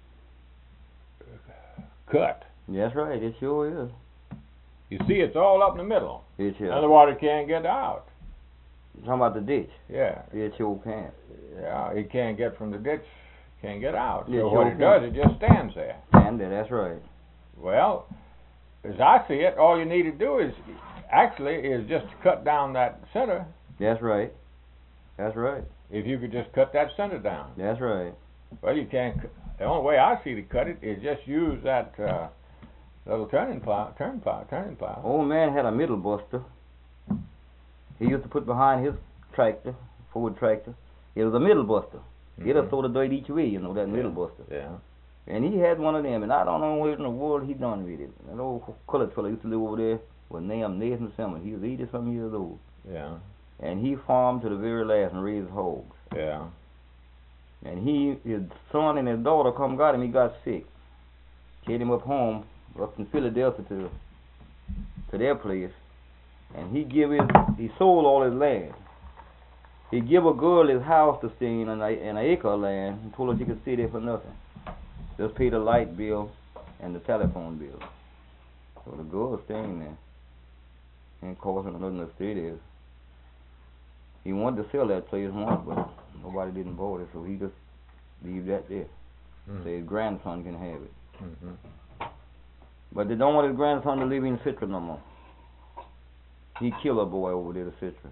S1: cut.
S5: That's right. It sure is.
S1: You see, it's all up in the middle,
S5: It sure.
S1: and the water can't get out.
S5: You talking about the ditch?
S1: Yeah,
S5: It sure can.
S1: yeah, it can't get from the ditch, can't get out.
S5: Yeah,
S1: So
S5: sure
S1: what it
S5: can.
S1: does, it just stands there.
S5: And that's right.
S1: Well, as I see it, all you need to do is, actually, is just to cut down that center.
S5: That's right. That's right.
S1: If you could just cut that center down.
S5: That's right.
S1: Well, you can't, cu- the only way I see to cut it is just use that, uh, little turning plow, turn plow, turning plow.
S5: Old man had a middle buster. He used to put behind his tractor, Ford tractor. It was a middle buster. It'll
S1: Mhm.
S5: throw the dirt each way, you know, that middle buster.
S1: Yeah.
S5: And he had one of them, and I don't know what in the world he done with it. That old colored fellow used to live over there with name Nathan Simmons. He was eighty-some years old.
S1: Yeah.
S5: And he farmed to the very last and raised hogs.
S1: Yeah.
S5: And he, his son and his daughter come got him, he got sick. Carried him up home, up in Philadelphia to, to their place. And he give his, he sold all his land. He give a girl his house to stay in, an, an acre of land, and told her she could stay there for nothing. Just pay the light bill and the telephone bill. So the girl was staying there. Ain't costing her nothing to stay there. He wanted to sell that place once, but nobody didn't bought it, so he just leave that there.
S1: Mm.
S5: So his grandson can have it.
S1: Mm-hmm.
S5: But they don't want his grandson to live in Citrus no more. He killed a boy over there to Citrus.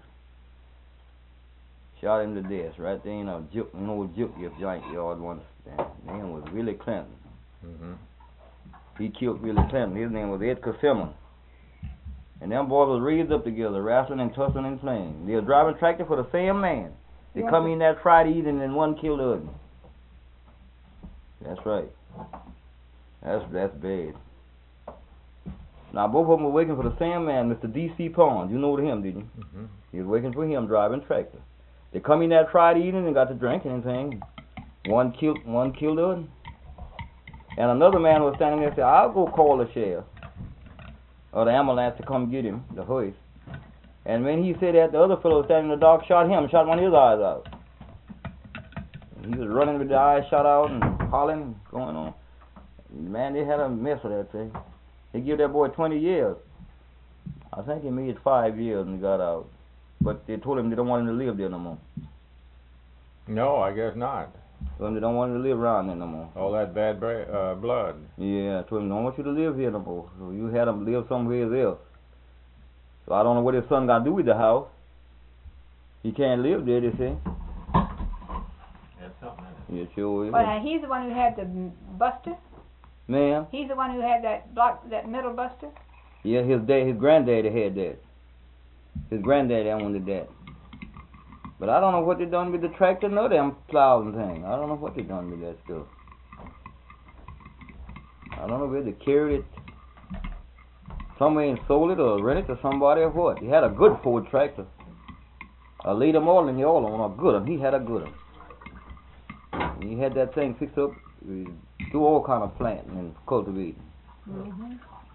S5: Shot him to death right there in a juke, an old juke junkyard once. His name was Willie Clinton.
S1: Mm-hmm.
S5: He killed Willie Clinton. His name was Ed Simmons. And them boys was raised up together, wrestling and tussling and playing. They were driving tractor for the same man. They
S2: Yeah.
S5: come in that Friday evening and one killed the other. That's right. That's that's bad. Now both of them were working for the same man, Mister D C Pond. You know him, didn't you?
S1: Mm-hmm.
S5: He was working for him, driving tractor. They come in that Friday evening and got to drinking and things. One killed, one killed the other. And another man was standing there and said, "I'll go call the sheriff or the ambulance to come get him, the hoist." And when he said that, the other fellow standing in the dark shot him, shot one of his eyes out. And he was running with the eyes shot out and hollering and going on. Man, they had a mess of that thing. They give that boy twenty years. I think he made five years and he got out. But they told him they don't want him to live there no more.
S1: No, I guess not.
S5: Told him they don't want him to live around there no more.
S1: All that bad bra- uh, blood.
S5: Yeah, I told him, don't want you to live here no more. So you had him live somewhere else. So I don't know what his son got to do with the house. He can't live there, they say.
S1: That's something, isn't
S5: Yeah, sure is.
S6: Well, now, he's the one who had the m- buster.
S5: Ma'am?
S6: He's the one who had that block, that middle buster.
S5: Yeah, his dad, his granddaddy had that. His granddaddy wanted that. But I don't know what they done with the tractor nor them plows and thing. I don't know what they done with that stuff. I don't know whether they carried it somewhere and sold it or rented to somebody or what. He had a good Ford tractor. A leader more than y'all on a good one. He had a good one. He had that thing fixed up, do all kind of planting and cultivating.
S6: Mm-hmm.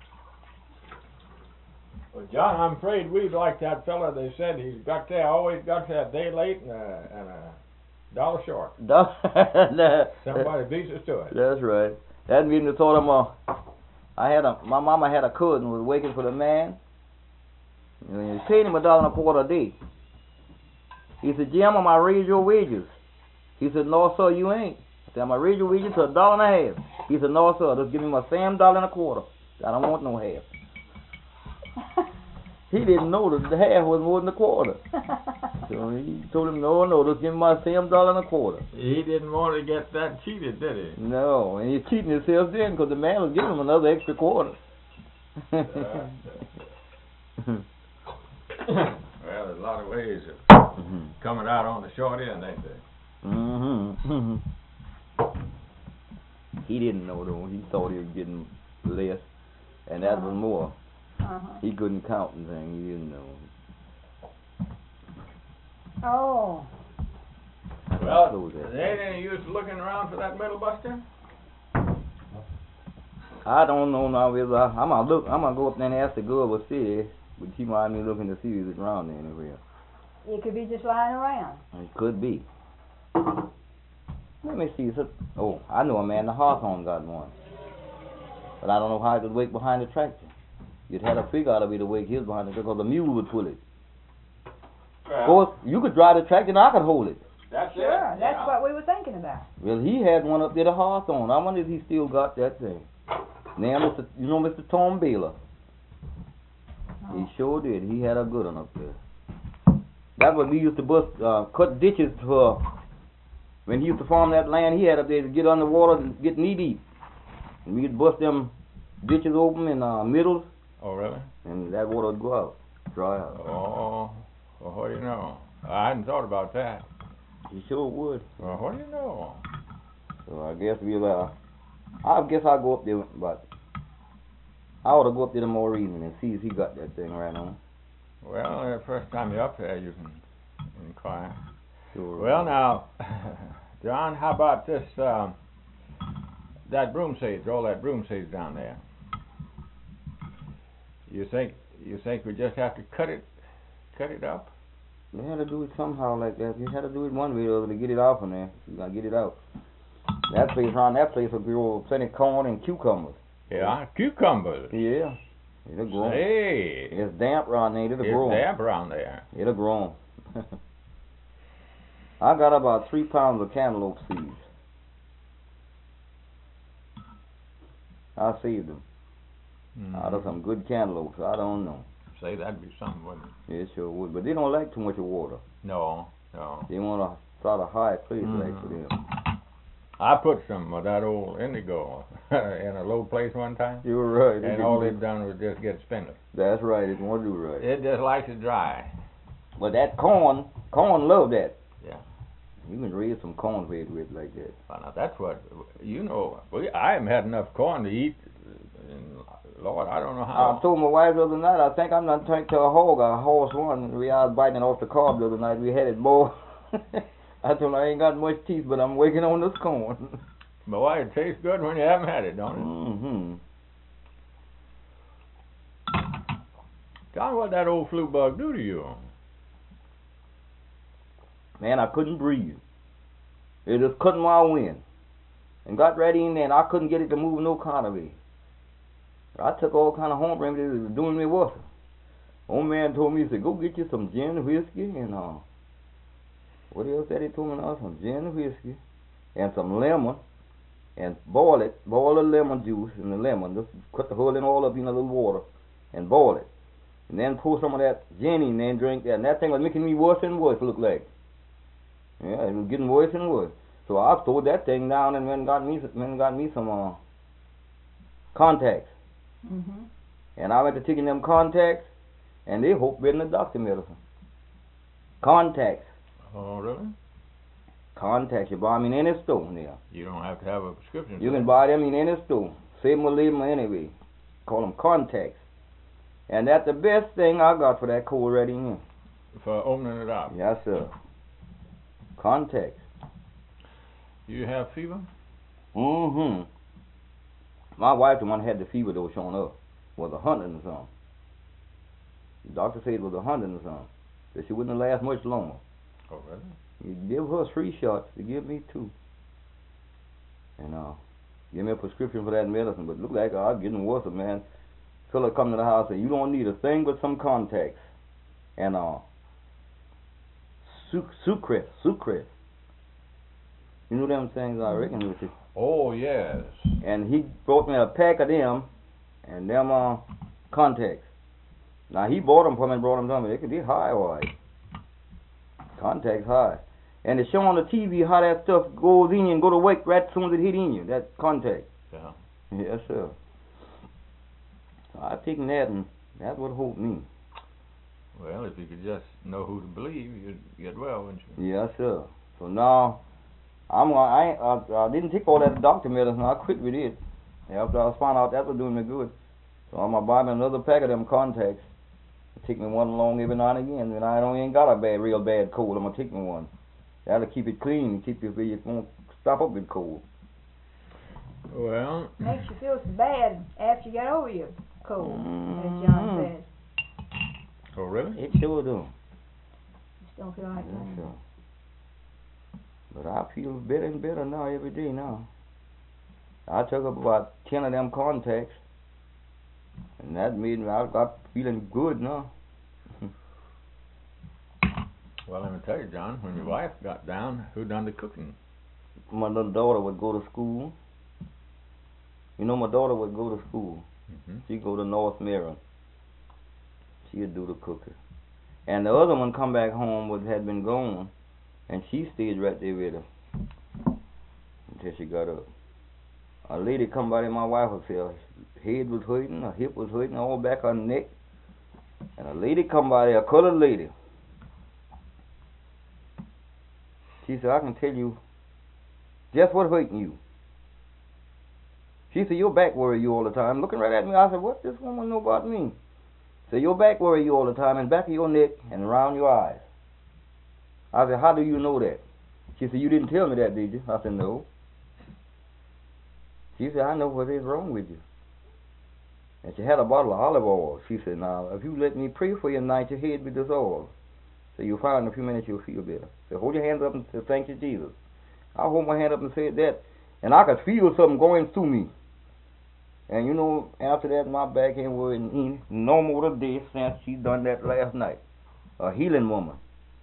S1: Well, John, I'm afraid we'd like that fella. They said he's got there, always got there a day late and a, and a dollar short. Somebody beats us to it.
S5: That's right. That means I told him, uh, I had a, my mama had a cousin who was waiting for the man. And he paid him a dollar and a quarter a day. He said, Jim, I'm gonna raise your wages. He said, no, sir, you ain't. I said, I'm gonna raise your wages to a dollar and a half. He said, no, sir, just give me my same dollar and a quarter. I don't want no half. He didn't know that the half was more than a quarter. So he told him, no, no, just give me my same dollar and a quarter.
S1: He didn't want to get that cheated, did he?
S5: No, and he's cheating himself then because the man was giving him another extra quarter.
S1: Well, there's a lot of ways of
S5: mm-hmm.
S1: coming out on the short end, ain't there?
S5: Mm-hmm. He didn't know though. He thought he was getting less, and that
S6: Uh-huh.
S5: was more.
S6: Uh-huh.
S5: He couldn't count anything. He didn't know.
S6: Oh.
S1: Well,
S5: Close that.
S1: there ain't any use looking around for that middle buster?
S5: I don't know now. Whether I, I'm gonna look. I'm gonna go up there and ask the girl what city, but she might be looking to see if it's around there anywhere.
S6: It could be just lying around.
S5: It could be. Let me see. So, oh, I know a man. The Hawthorne got one, but I don't know how it would wake behind the tractor. You'd have to figure out a way to wake his behind the tractor because the mule would pull it.
S1: Well,
S5: Of course, you could drive the tractor and I could hold it.
S1: that's
S6: Sure,
S1: it.
S6: that's
S1: yeah.
S6: what we were thinking about.
S5: Well, he had one up there, the Hawthorne. I wonder if he still got that thing. Now, Mister you know Mister Tom Baylor?
S6: Oh.
S5: He sure did. He had a good one up there. That's what we used to bust, uh, cut ditches for. When he used to farm that land he had up there to get underwater and get knee deep. And we'd bust them ditches open in uh, middles,
S1: Oh, really?
S5: and that water would go out, dry out.
S1: Oh, well, what do you know? I hadn't thought about that.
S5: He sure would.
S1: Well, what do you know?
S5: So I guess we'll, uh, I guess I'll go up there, but I ought to go up there tomorrow evening and see if he got that thing right on.
S1: Well, the first time you're up there, you can inquire.
S5: Sure.
S1: Well, now, John, how about this, um, that broom sage, all that broom sage down there? You think, you think we just have to cut it, cut it up?
S5: They had to do it somehow like that. You had to do it one way or other to get it off from there. You gotta get it out. That place around that place will grow plenty of corn and cucumbers.
S1: Yeah, cucumbers.
S5: Yeah. It'll grow.
S1: Say,
S5: It's damp around there. It'll
S1: it's
S5: grow.
S1: damp around there.
S5: It'll grow. I got about three pounds of cantaloupe seeds. I saved them
S1: Mm.
S5: out of some good cantaloupes. I don't know.
S1: Say, that'd be something, wouldn't it?
S5: It sure would. But they don't like too much of water.
S1: No, no.
S5: They want to start a high place like for
S1: Mhm.
S5: them.
S1: I put some of that old indigo in a low place one time,
S5: You're right.
S1: and all it done was just get spindly.
S5: That's right. It won't do right.
S1: It just likes it dry.
S5: But that corn, corn love that.
S1: Yeah.
S5: You can raise some corn with it like that.
S1: Well, now that's what, you know, we, I haven't had enough corn to eat, and Lord, I don't know how.
S5: I told my wife the other night, I think I'm not turned to a hog, a horse one. We I was biting it off the cob the other night. We had it boiled. I told her I ain't got much teeth, but I'm working on this corn.
S1: But why, it tastes good when you haven't had it, don't it?
S5: Mm-hmm.
S1: John, what'd that old flu bug do to you?
S5: Man, I couldn't breathe. It just couldn't my wind. And got ready in there, and I couldn't get it to move no kind of way. I took all kind of home remedies. It was doing me worse. Old man told me, he said, go get you some gin, whiskey, and uh, what else that he told me now? Some gin, whiskey, and some lemon, and boil it. Boil the lemon juice and the lemon. Just cut the whole in all up in a little water, and boil it. And then pour some of that gin in there and drink that. And that thing was making me worse and worse, look like. Yeah, it was getting worse and worse. So I threw that thing down and went and got me, went and got me some uh, contacts.
S6: Mhm.
S5: And I went to taking them contacts, and they hope better than the doctor medicine. Contacts.
S1: Oh, really?
S5: Contacts. You buy them in any store now.
S1: You don't have to have a prescription.
S5: You
S1: for
S5: can
S1: it.
S5: buy them in any store. Seven Eleven anyway. Call them contacts. And that's the best thing I got for that cold right in here.
S1: For opening it up.
S5: Yes, sir. Contacts.
S1: You have fever?
S5: Mm-hmm. My wife, the one that had the fever that was showing up, was a hundred and something. The doctor said it was a hundred and something. That she wouldn't last much longer.
S1: Oh, really?
S5: You give her three shots, to give me two. And uh, give me a prescription for that medicine. But look like I'm getting worse, man. Fella come to the house and say, you don't need a thing but some contacts. And uh, Suc- Sucrest, Sucrest. You know them things, I reckon, with it.
S1: Oh, yes.
S5: And he brought me a pack of them and them uh, contacts. Now, he bought them for me and brought them to me. They could be high, all right. Contacts high. And they show on the T V how that stuff goes in you and go to work right as soon as it hit in you, that contact.
S1: Yeah.
S5: Yes, sir. So I've taken that, and that's what helped me.
S1: Well, if you could just know who to believe, you'd get well, wouldn't you?
S5: Yes, sir. So now, I'm I, ain't- I I didn't take all that doctor medicine. I quit with it after I found out that was doing me good. So I'm gonna buy me another pack of them contacts. Take me one along every now and again. When I don't ain't got a bad, real bad cold, I'm gonna take me one. That'll keep it clean and keep you where you won't stop up with cold.
S1: Well,
S6: Makes you feel so bad after you get over your cold, as
S5: Mhm.
S6: John says.
S1: oh, really?
S5: It sure do.
S6: Just don't feel like
S5: Yes,
S6: going.
S5: sir. But I feel better and better now every day now. I took up about ten of them contacts, and that made me, I got feeling good now.
S1: Well, let me tell you, John, when your wife got down, who done the cooking?
S5: My little daughter would go to school. You know, my daughter would go to school.
S1: Mm-hmm.
S5: She'd go to North Mirror. She'd do the cooking. And the other one come back home was had been gone, and she stayed right there with her until she got up. A lady come by there, my wife would say her head was hurting, her hip was hurting, all back her neck. And a lady come by there, a colored lady. She said, I can tell you just what hurting you. She said, your back worry you all the time. Looking right at me, I said, what this woman know about me? Said, your back worry you all the time, and back of your neck and around your eyes. I said, how do you know that? She said, you didn't tell me that, did you? I said, no. She said, I know what is wrong with you. And she had a bottle of olive oil. She said, now, if you let me pray for you tonight, your head will dissolve. So you'll find in a few minutes you'll feel better. So hold your hands up and say, thank you, Jesus. I hold my hand up and said that, and I could feel something going through me. And you know, after that, my back ain't worrying no more today since she done that last night. A healing woman.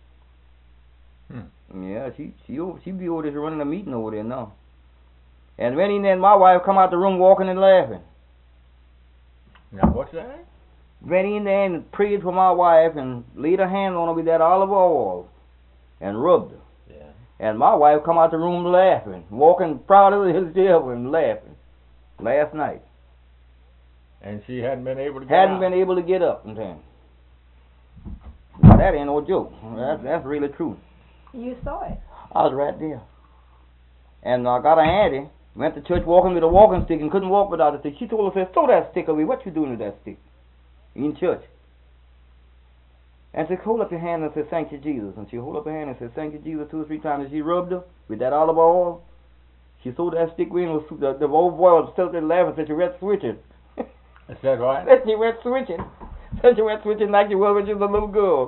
S1: Hmm.
S5: Yeah, she she o- she be over there running a meeting over there now. And when he and my wife come out the room walking and laughing.
S1: Now, what's that?
S5: Went in there and prayed for my wife and laid her hand on her with that olive oil and rubbed her.
S1: Yeah.
S5: And my wife come out the room laughing, walking proud of herself and laughing last night.
S1: And she hadn't been able to get
S5: Hadn't
S1: out.
S5: been able to get up in time. Now that ain't no joke. That's, that's really true.
S6: You saw it.
S5: I was right there. And I got her auntie, went to church walking with a walking stick and couldn't walk without a stick. She told her, said, throw that stick away. What you doing with that stick? In church. And she hold up your hand and said, thank you, Jesus. And she hold up her hand and said, thank you, Jesus, two or three times. And she rubbed her with that olive oil. She threw that stick away and was, the, the old boy was still there laughing, said, you went switching.
S1: Is that right?
S5: Said she went switching. Said she went switching like you were when she was a little girl.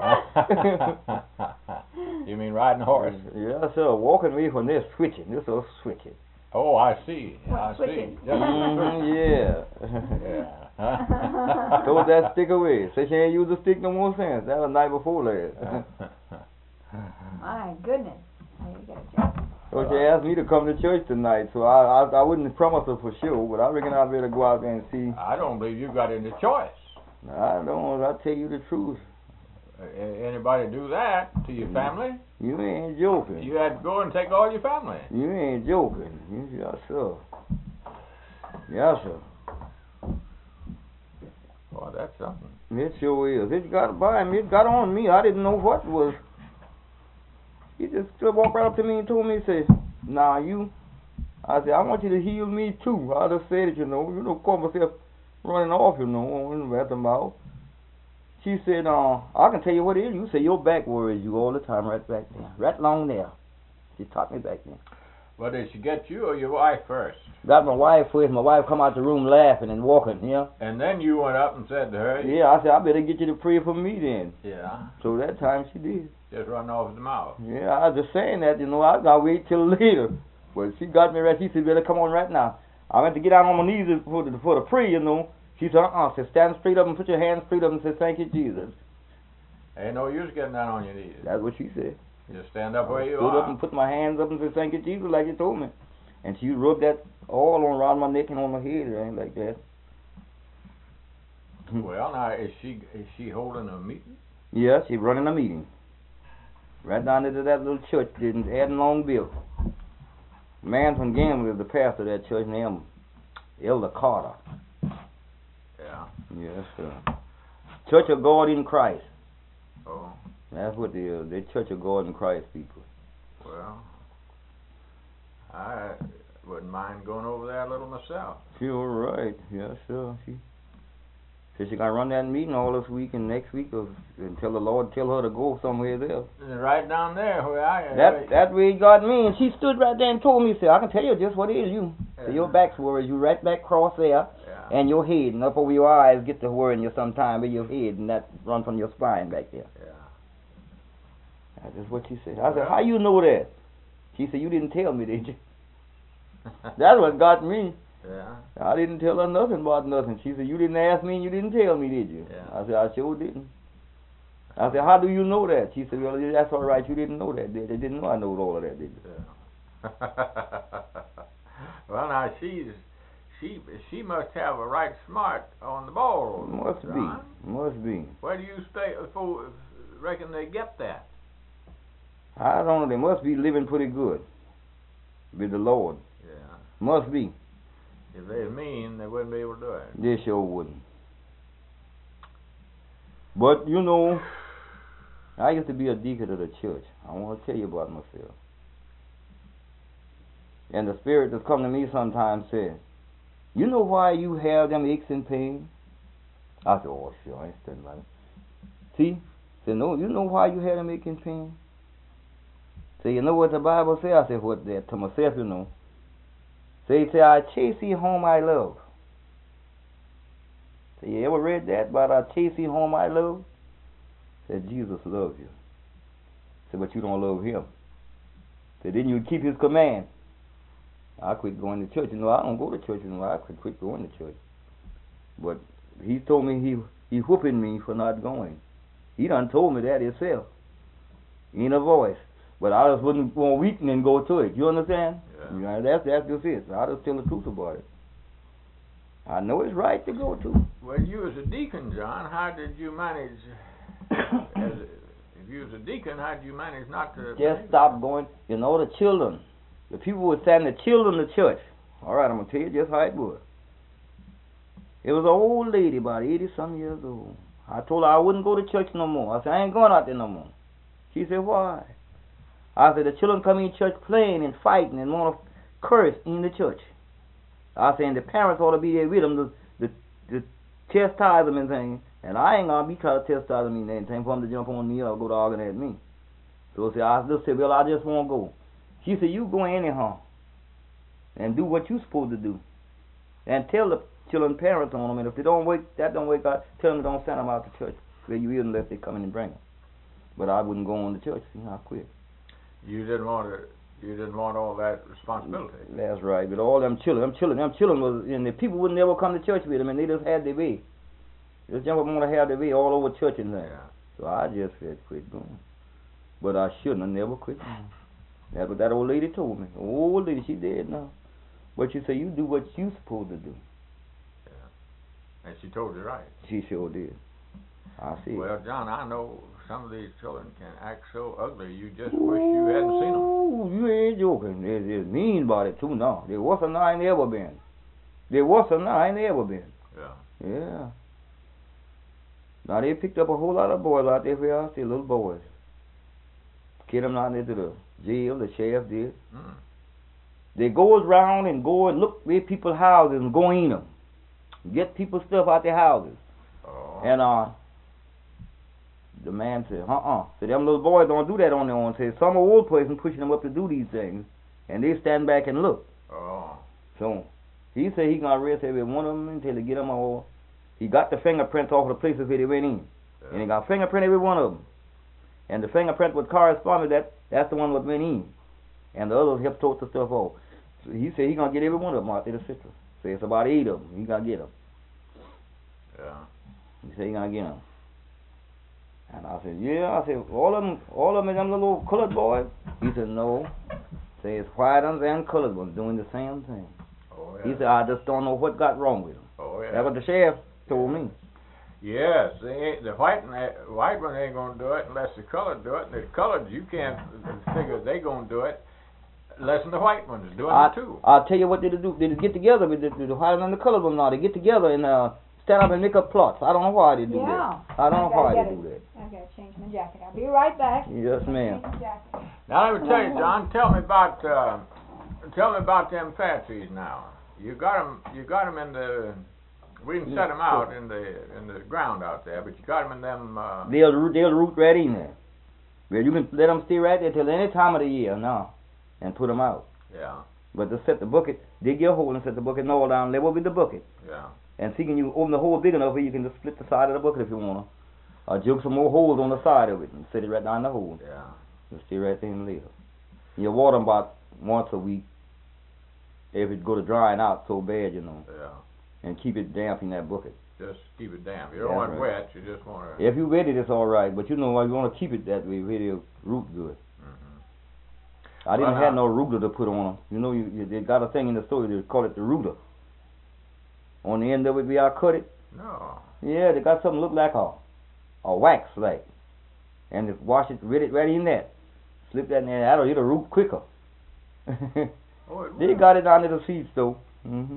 S1: You mean riding a horse?
S5: Yeah, sir. Walking away from this switching. This was switching.
S1: Oh, I see.
S6: What,
S1: I
S6: switching?
S1: see. Just
S5: Mm-hmm, yeah.
S1: yeah.
S5: Throw that stick away. Said she ain't used the stick no more since. That was the night before last.
S6: My goodness. Now you got a job.
S5: So she asked me to come to church tonight, so I, I I wouldn't promise her for sure, but I reckon I'd better go out there and see.
S1: I don't believe you got any choice.
S5: I don't. I tell you the truth.
S1: A- Anybody do that to your family?
S5: You ain't joking.
S1: You had to go and take all your family.
S5: You ain't joking. You, yes, sir. Yes, sir.
S1: Boy, that's something.
S5: It sure is. It got by me. It got on me. I didn't know what was. just still walked right up to me and told me, he said, "Nah, you." I said, "I want you to heal me too." I just said it, you know. You know, caught myself running off, you know, at the mouth. She said, uh, "I can tell you what it is. You say your back worries you all the time, right back there, right along there." She taught me back then.
S1: Well, did she get you or your wife first?
S5: Got my wife first. My wife come out the room laughing and walking, yeah.
S1: And then you went up and said to her,
S5: Yeah, I said, "I better get you to pray for me then."
S1: yeah,
S5: So that time she did.
S1: just run off the mouth.
S5: Yeah, I was just saying that, you know, I gotta wait till later. But she got me right. She said, "Better come on right now." I went to get down on my knees for the, for the prayer, you know. She said, uh-uh. Said, "Stand straight up and put your hands straight up and say, 'Thank you, Jesus.'"
S1: Ain't no use getting down on your knees.
S5: That's what she said.
S1: Just stand up where you
S5: Stood
S1: are.
S5: up and put my hands up and said, "Thank you, Jesus," like you told me. And she rubbed that all on around my neck and on my head or anything like that.
S1: Well, now, is she is she holding a meeting?
S5: Yeah, she running a meeting. Right down into that little church in Adam Longville. Man from Gamble is the pastor of that church named Elder Carter.
S1: Yeah.
S5: Yes, sir. Church of God in Christ.
S1: Oh,
S5: That's what they are. They're Church of God in Christ people.
S1: well, I wouldn't mind going over there a little myself.
S5: You're right. Yes, sir. She said she gonna run that meeting all this week and next week of, until the Lord tell her to go somewhere else.
S1: Right down there where I am.
S5: That that way got me, and she stood right there and told me, "Said I can tell you just what it is. You,
S1: Yeah.
S5: so your back's worried. You right back cross there,
S1: Yeah.
S5: and your head and up over your eyes get to worrying you sometime, but your head and that run from your spine back there."
S1: Yeah.
S5: That's just what she said. I said,
S1: Well-
S5: "How you know that?" She said, "You didn't tell me, did you?" That's what got me.
S1: Yeah.
S5: I didn't tell her nothing about nothing. She said, "You didn't ask me and you didn't tell me, did you?"
S1: Yeah.
S5: I said, "I sure didn't." I said, "How do you know that?" She said, "Well, that's all right. You didn't know that, did you? Didn't know I know all of that, did you?"
S1: Yeah. Well, now she's she she must have a right smart on the ball.
S5: Must
S1: John.
S5: be. Must be.
S1: Where do you stay? For, reckon they get that?
S5: I don't know. They must be living pretty good with the Lord.
S1: Yeah.
S5: Must be.
S1: If they're mean, they wouldn't be able to do it.
S5: They sure wouldn't. But, you know, I used to be a deacon of the church. I want to tell you about myself. And the spirit that's come to me sometimes says, "You know why you have them aches and pains?" I said, "Oh, sure, I ain't studying about it." See? Said, "No, you know why you have them aches and pains?" Say, "You know what the Bible says?" I said, "What that?" To myself, you know. Say, say, "I chase thee whom I love." Say, "You ever read that about I chase thee whom I love?" Said, "Jesus loves you." Said, "But you don't love him." Said, "Then you keep his command." I quit going to church. You know, I don't go to church. You know, I quit, quit going to church. But he told me he he whooping me for not going. He done told me that himself in a voice. But I just wouldn't go weaken and go to it. You understand?
S1: Yeah.
S5: You know, that's that's just it. So I just tell the truth about it. I know it's right to go to.
S1: When you was a deacon, John, how did you manage? as a, if you was a deacon, how did you manage not to?
S5: Just stop going. You know, the children. The people were sending the children to church. All right, I'm going to tell you just how it was. It was an old lady, about eighty-some years old. I told her I wouldn't go to church no more. I said, "I ain't going out there no more." She said, "Why?" I said, "The children come in church playing and fighting and want to curse in the church." I said, "And the parents ought to be there with them to, to, to chastise them and things. And I ain't going to be trying to chastise them and anything for them to jump on me or go to arguing at me." So I said, I just said, "Well, I just won't go." She said, "You go anyhow and do what you supposed to do. And tell the children parents on them, and if they don't wake, that don't wake up, tell them they don't send them out to church where you is unless they come in and bring them." But I wouldn't go on to church. You know, I quit.
S1: You didn't want to. You didn't want all that responsibility.
S5: That's right. But all them children, them children, them children was, and the people would never come to church with them, and they just had their way. They just want to have their way all over church and things.
S1: Yeah.
S5: So I just said quit going. But I shouldn't have never quit going. That's what that old lady told me. Old lady, she dead now. But she said, "You do what you supposed to do."
S1: Yeah. And she told you right.
S5: She sure did. I see.
S1: Well, John, I know some of these children can act so ugly. You just wish you hadn't seen them.
S5: Ooh, you ain't joking. They're, they're mean about it too now. They're worse than I ain't ever been. They're worse than I ain't ever been.
S1: Yeah.
S5: Yeah. Now they picked up a whole lot of boys out there where I see little boys. Get them down into the jail, the sheriff did.
S1: Mm.
S5: They goes around and go and look at people's houses and go in them. Get people's stuff out their houses.
S1: Oh.
S5: And uh, the man said, uh-uh. So them little boys don't do that on their own. Said some old person pushing them up to do these things. And they stand back and look.
S1: Oh.
S5: So he said he gonna arrest every one of them until they get them all. He got the fingerprints off of the places where they went in.
S1: Yeah.
S5: And he got fingerprint every one of them. And the fingerprint would correspond with that. That's the one that went in. And the others helped tote the stuff off. So he said he gonna get every one of them out there, the sister. So it's about eight of them. He gonna get them.
S1: Yeah.
S5: He said he gonna get them. And I said, yeah. I said, all of them, all of them, them little colored boys. He said, no. Say it's white ones and colored ones doing the same thing.
S1: Oh, yeah.
S5: He said, I just don't know what got wrong with them.
S1: Oh, yeah.
S5: That's what the sheriff told me.
S1: Yes, they ain't, the white one, white one ain't gonna do it unless the colored do it. And the colored, you can't figure they gonna do it unless the white one's doing
S5: I,
S1: it too.
S5: I'll tell you what they do. They get together with the, the white and the colored one now. They get together and uh, stand up and make up plots. I don't know why they do
S6: Yeah.
S5: that. I don't know why
S6: gotta
S5: they
S6: get
S5: do
S6: it.
S5: that.
S6: I gotta change my jacket. I'll be right back.
S5: Yes, ma'am.
S6: Change my jacket.
S1: Now let me tell you, John. Tell me about uh, tell me about them fancies now. You got 'em. You got 'em in the. We can set 'em out in the in the ground out there, but you got 'em in them. Uh,
S5: They'll root, they'll root right in there. Well, you can let them stay right there till any time of the year now, and put 'em out.
S1: yeah,
S5: But to set the bucket, dig your hole and set the bucket all down level with the bucket.
S1: yeah.
S5: And see, can you open the hole big enough where you can just split the side of the bucket if you wanna, or jug some more holes on the side of it and set it right down the hole.
S1: Yeah.
S5: And stay right there and live. You water 'em about once a week. If it go to drying out so bad, you know,
S1: Yeah.
S5: and keep it damp in that bucket.
S1: Just keep it damp. You don't
S5: Yeah,
S1: want it
S5: right.
S1: wet. You just want to.
S5: If you wet it, it's all right. But you know, you want to keep it that way, where it'll root good.
S1: Mm-hmm.
S5: I didn't
S1: Well,
S5: have
S1: now-
S5: no rooter to put on them. You know, you, you they got a thing in the store. They call it the rooter. On the end of it, where I cut it.
S1: No.
S5: Yeah, they got something look like a a wax like, and just wash it, rid it right in that. Slip that in there. That'll it'll root quicker.
S1: Oh, it
S5: They
S1: will.
S5: got it down at the seed store. Mm-hmm.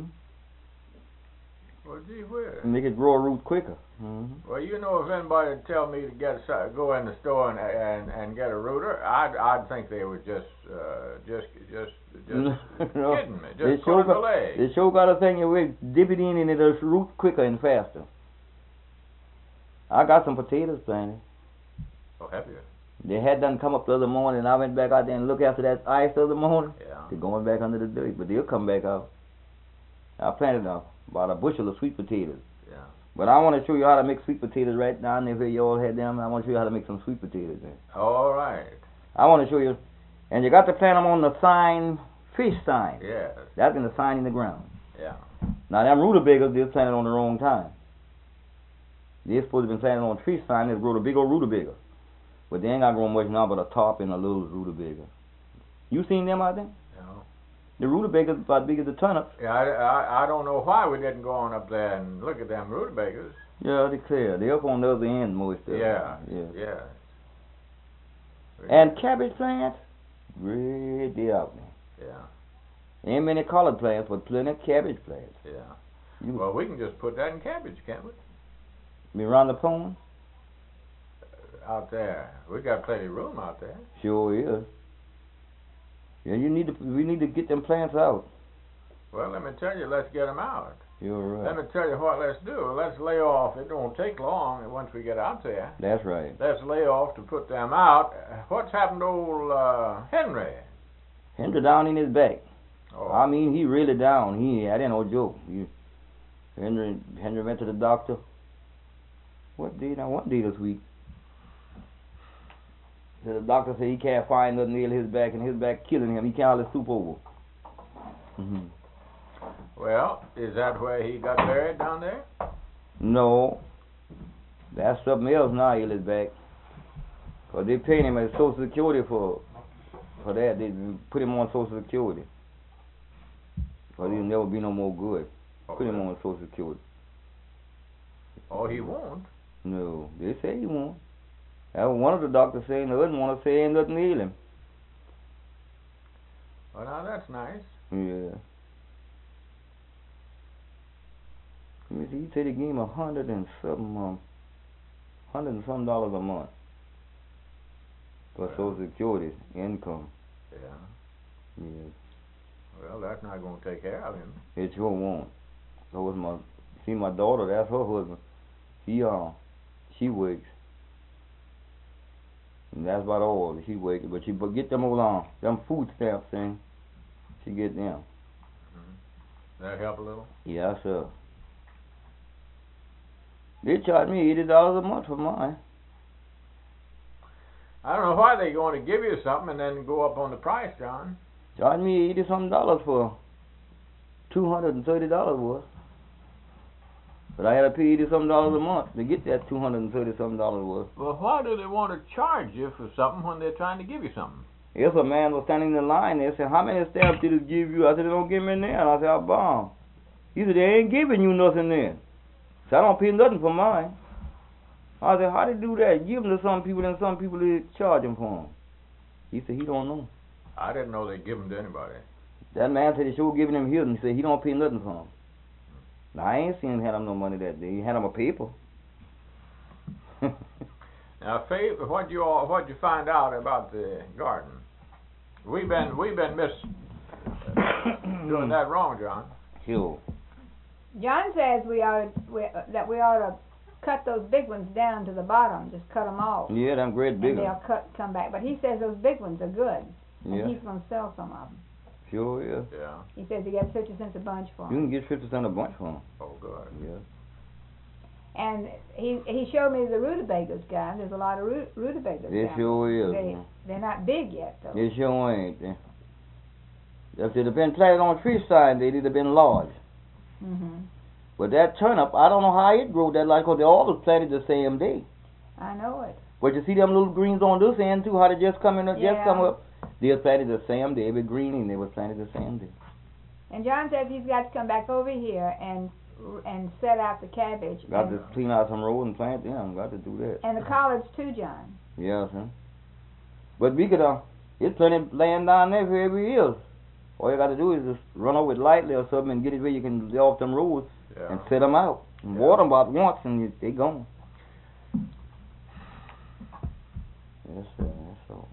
S1: Well, gee whiz.
S5: Make it grow a root quicker. Mm-hmm.
S1: Well, you know, if anybody would tell me to get a, go in the store and and, and get a rooter, I'd I'd think they were just uh, just just just
S5: No,
S1: kidding me,
S5: they
S1: just
S5: sure
S1: pulling the
S5: got,
S1: leg.
S5: they sure got a thing where dip it in and it'll root quicker and faster. I got some potatoes planted.
S1: Oh, have you?
S5: They had done come up the other morning, and I went back out there and looked after that ice the other morning.
S1: Yeah.
S5: They're going back under the dirt, but they'll come back out. I planted uh, about a bushel of sweet potatoes.
S1: Yeah.
S5: But I want to show you how to make sweet potatoes right down there where you all had them. I want to show you how to make some sweet potatoes there.
S1: All right.
S5: I want to show you, and you got to plant them on the sign, fish sign.
S1: Yes.
S5: That's in the sign in the ground.
S1: Yeah.
S5: Now them rutabagas, they're planted on the wrong time. They're supposed to be planted on tree sign. They grow the big old rutabaga. But they ain't got grown much now but a top and a little rutabaga. You seen them out there?
S1: No.
S5: The rutabagas about big as the turnips.
S1: Yeah. I, I I don't know why we didn't go on up there and look at them rutabagas.
S5: Yeah, they're clear. They're up on the other end most of them.
S1: Yeah.
S5: Yeah.
S1: Yeah.
S5: And cabbage plants, great deal out there.
S1: Yeah.
S5: Ain't many colored plants, but plenty of cabbage plants.
S1: Yeah.
S5: You
S1: Well, we can just put that in cabbage, can't we?
S5: be around the pond?
S1: Out there, we got plenty of room out there.
S5: Sure is. Yeah, you need to. We need to get them plants out.
S1: Well, let me tell you, let's get them out.
S5: You're
S1: Let
S5: right.
S1: me tell you what let's do. Let's lay off. It don't take long once we get out there.
S5: That's right.
S1: Let's lay off to put them out. Uh, What's happened to old uh, Henry?
S5: Henry down in his back.
S1: Oh,
S5: I mean, he really down. He, that ain't no joke. He, Henry, Henry went to the doctor. What day now? What day this week? The doctor said he can't find nothing near his back, and his back killing him. He can't hardly stoop over. hmm
S1: well, is that where he got buried down there?
S5: No, that's something else now in his back. Cause they paid him as Social Security for for that. They put him on Social Security. Cause he'll never be no more good. Put him on Social Security.
S1: Oh, he won't.
S5: No, they say he won't. That was one of the doctors saying. The other one say ain't nothing ill him.
S1: Well, now that's nice.
S5: Yeah. Let me see. He said he gave him a hundred and something, um, hundred and some dollars a month. for Social Security income.
S1: Yeah.
S5: Yes.
S1: Well, that's not going to take care of him.
S5: It sure won't. So was my, see my daughter, that's her husband. He, uh, she works. And that's about all she works. But she, but get them old, um, them food stamps thing. She get them.
S1: Mm-hmm. That help a little?
S5: Yes, sir. They charge me eighty dollars a month for mine.
S1: I don't know why they're going to give you something and then go up on the price, John.
S5: Charge me eighty something dollars for two hundred and thirty dollars worth. But I had to pay eighty something dollars a month to get that two hundred and thirty something dollars worth.
S1: Well, why do they want to charge you for something when they're trying to give you something?
S5: Yes, a man was standing in the line there, said, how many stamps did it give you? I said, they don't give me there. And I said, I bomb. He said, they ain't giving you nothing then. So I don't pay nothing for mine. I said, how they do that? Give them to some people, and some people they charge them for them. He said, he don't know.
S1: I didn't know they'd give them to anybody.
S5: That man said they sure giving him his, and he said he don't pay nothing for them. Now, I ain't seen him hand him no money that day. He had him a paper.
S1: Now, Faith, what you all, what you find out about the garden? We've been we've been miss doing that wrong, John.
S5: Sure.
S6: John says we ought to, we, uh, that we ought to cut those big ones down to the bottom, just cut them off.
S5: Yeah, them great big
S6: and
S5: ones.
S6: they'll cut, come back. But he says those big ones are good.
S5: Yeah.
S6: And he's going to sell some of them.
S5: Sure is.
S1: Yeah.
S6: He says he gets fifty cents a bunch for
S5: You
S6: them.
S5: can get fifty cents a bunch for them.
S1: Oh, good.
S5: Yeah.
S6: And he he showed me the rutabagas, guys. There's a lot of rut, rutabagas.
S5: It
S6: down
S5: sure is.
S6: there. They, they're not big yet, though.
S5: It sure ain't. eh. If they'd have been planted on tree side, they'd have been large.
S6: Mm-hmm.
S5: But that turnip, I don't know how it grew that large, because they all was planted the same day.
S6: I know it.
S5: But you see them little greens on this end too, how they just come in, just
S6: Yeah.
S5: come up. They were planted the same day, every green, and they were planted the same day.
S6: And John says he's got to come back over here and and set out the cabbage.
S5: Got
S6: and,
S5: to clean out some roads and plant them. Got to do that.
S6: and the collards too, John.
S5: Yes, huh? But we could, uh, it's plenty of land down there for every year. All you got to do is just run over it lightly or something and get it where you can lay off them roads
S1: Yeah.
S5: and set them out. And
S1: Yeah.
S5: water them about once and you, they gone. Yes, sir. That's all.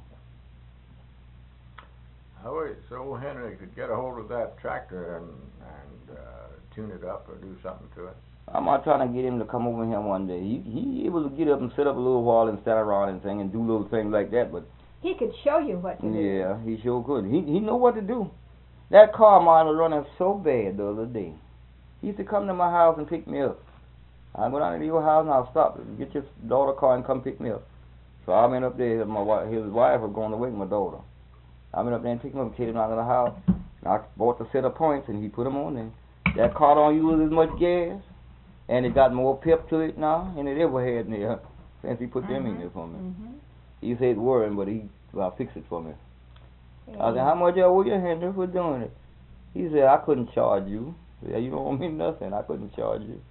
S1: I wish so Henry could get a hold of that tractor and and uh, tune it up or do something to it.
S5: I'm not trying to get him to come over here one day. He he able to get up and sit up a little while and stand around and thing and do little things like that, but
S6: He could show you what to do.
S5: yeah, he sure could. He he know what to do. That car of mine was running so bad the other day. He used to come to my house and pick me up. I go down to your house and I'll stop. Get your daughter car and come pick me up. So I went up there. My wife, his wife was going away with my daughter. I went up there and picked him up and carried him out of the house. And I bought the set of points and he put them on there. That car don't use as much gas, and it got more pep to it now than it ever had in there since he put them in there for me.
S6: Mm-hmm.
S5: He said worrying, but he well, fixed it for me.
S6: Yeah.
S5: I said, how much I owe you, Henry, for doing it? He said, I couldn't charge you. Yeah, you don't owe me nothing. I couldn't charge you.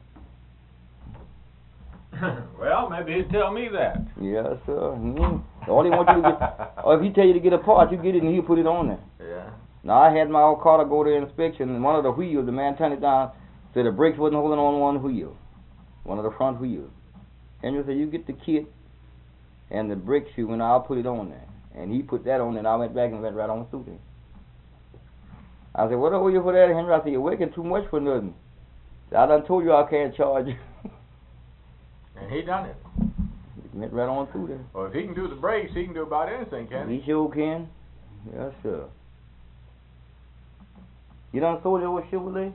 S1: Well, maybe he'd tell me that.
S5: Yes, sir. Mm-hmm. All he wants you to get, or if he tell you to get a part, you get it and he'll put it on there.
S1: Yeah.
S5: Now, I had my old car to go to inspection, and one of the wheels, the man turned it down, said the brakes wasn't holding on one wheel, one of the front wheels. Henry said, you get the kit and the brake shoe, and I'll put it on there. And he put that on, and I went back and went right on through there. I said, what do I owe you for that, Henry? I said, you're working too much for nothing. I done told you I can't charge you.
S1: And he done it.
S5: He went right on through there.
S1: Well, if he can do the brakes, he can do about anything, can he?
S5: He sure can. Yes, sir. You done sold your old Chevrolet?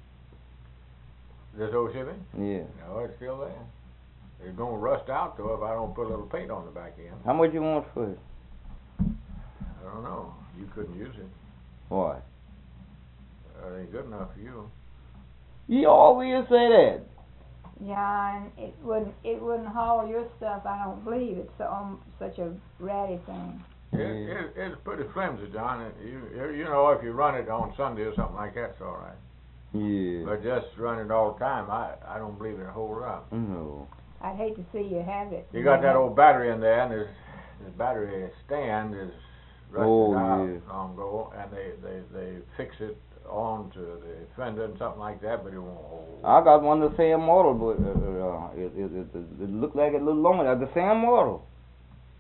S1: This old Chevy?
S5: Yeah.
S1: No, it's still there. It's gonna rust out though if I don't put a little paint on the back end.
S5: How much you want for it?
S1: I don't know. You couldn't use it.
S5: Why?
S1: Uh, it ain't good enough for you.
S5: You always say that.
S6: John, it wouldn't it wouldn't haul your stuff. I don't believe it's so um, such a ratty thing.
S1: It, it, it's pretty flimsy, John. It, you you know if you run it on Sunday or something like that, it's all right.
S5: Yeah.
S1: But just run it all the time, I I don't believe it'll hold up.
S5: No.
S6: I'd hate to see you have it.
S1: You got that old battery in there, and this this battery stand is rusted
S5: Oh,
S1: out
S5: yeah.
S1: long ago, and they they they fix it onto the fender and something like that, but it won't hold.
S5: I got one of the same model, but uh, uh, it, it, it, it looked like it a little longer. The same model.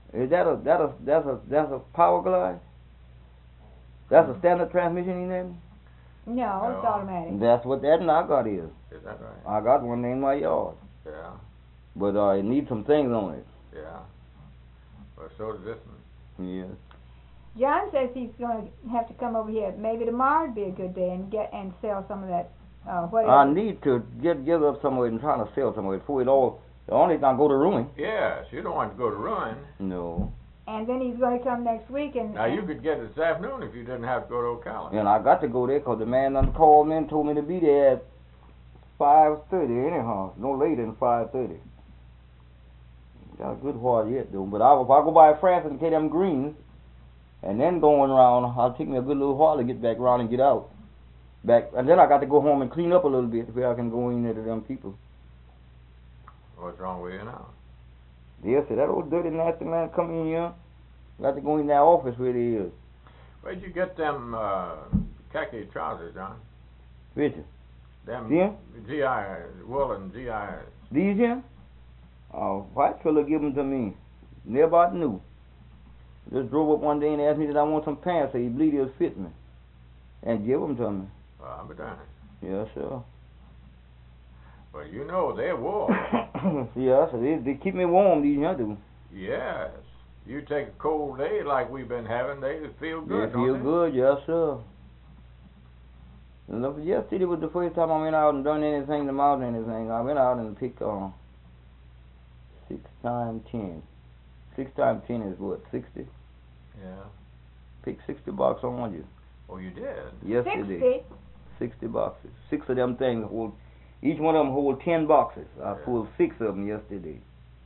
S5: Is that a that a that's a that's a power glide? That's a standard transmission, you know?
S6: No, it's
S1: No.
S6: automatic.
S5: That's what that one I got is.
S1: Is that right?
S5: I got one in my yard,
S1: Yeah,
S5: but uh, it needs some things on it.
S1: yeah. Well, so does this one.
S5: Yeah.
S6: John says he's going to have to come over here. Maybe tomorrow would be a good day and get and sell some of that. Uh, whatever.
S5: I need to get give up some of it and trying to sell some of it before it all. The only time go to ruin.
S1: Yes, you don't want to go to ruin.
S5: No.
S6: And then he's going to come next week and.
S1: Now, you could get it this afternoon if you didn't have to go to Ocala.
S5: And I got to go there 'cause the man done called me and told me to be there at five thirty anyhow. No later than five thirty. Got a good while yet though. But I, if I go by Francis and get them greens, and then going around, I'll take me a good little while to get back around and get out. Back, and then I got to go home and clean up a little bit where I can go in there to them people.
S1: What's wrong with you now?
S5: They said that old dirty nasty man come in here. Got to go in that office where he is.
S1: Where'd you get them uh, khaki trousers, John?
S5: Richard.
S1: Them
S5: Yeah?
S1: G I, woolen G I.
S5: These here? Oh, white fella give them to me. Never knew. Just drove up one day and asked me did I want some pants so he believed it would fit me. And give them to me.
S1: Well, I'm darned.
S5: Yeah, sure.
S1: Well, you know they're wool.
S5: Yeah, so they, they keep me warm, these here do.
S1: Yes. You take a cold day like we've been having, they feel good,
S5: They
S1: don't
S5: feel
S1: they?
S5: good, yes, sir. And look, yesterday was the first time I went out and done anything to mount anything. I went out and picked on six times ten. Six times ten is what, sixty?
S1: Yeah.
S5: Picked sixty bucks on oranges.
S1: Oh, you did?
S5: Yesterday.
S6: Sixty.
S5: Sixty boxes. Six of them things hold, each one of them hold ten boxes. I
S1: Yeah.
S5: pulled six of them yesterday.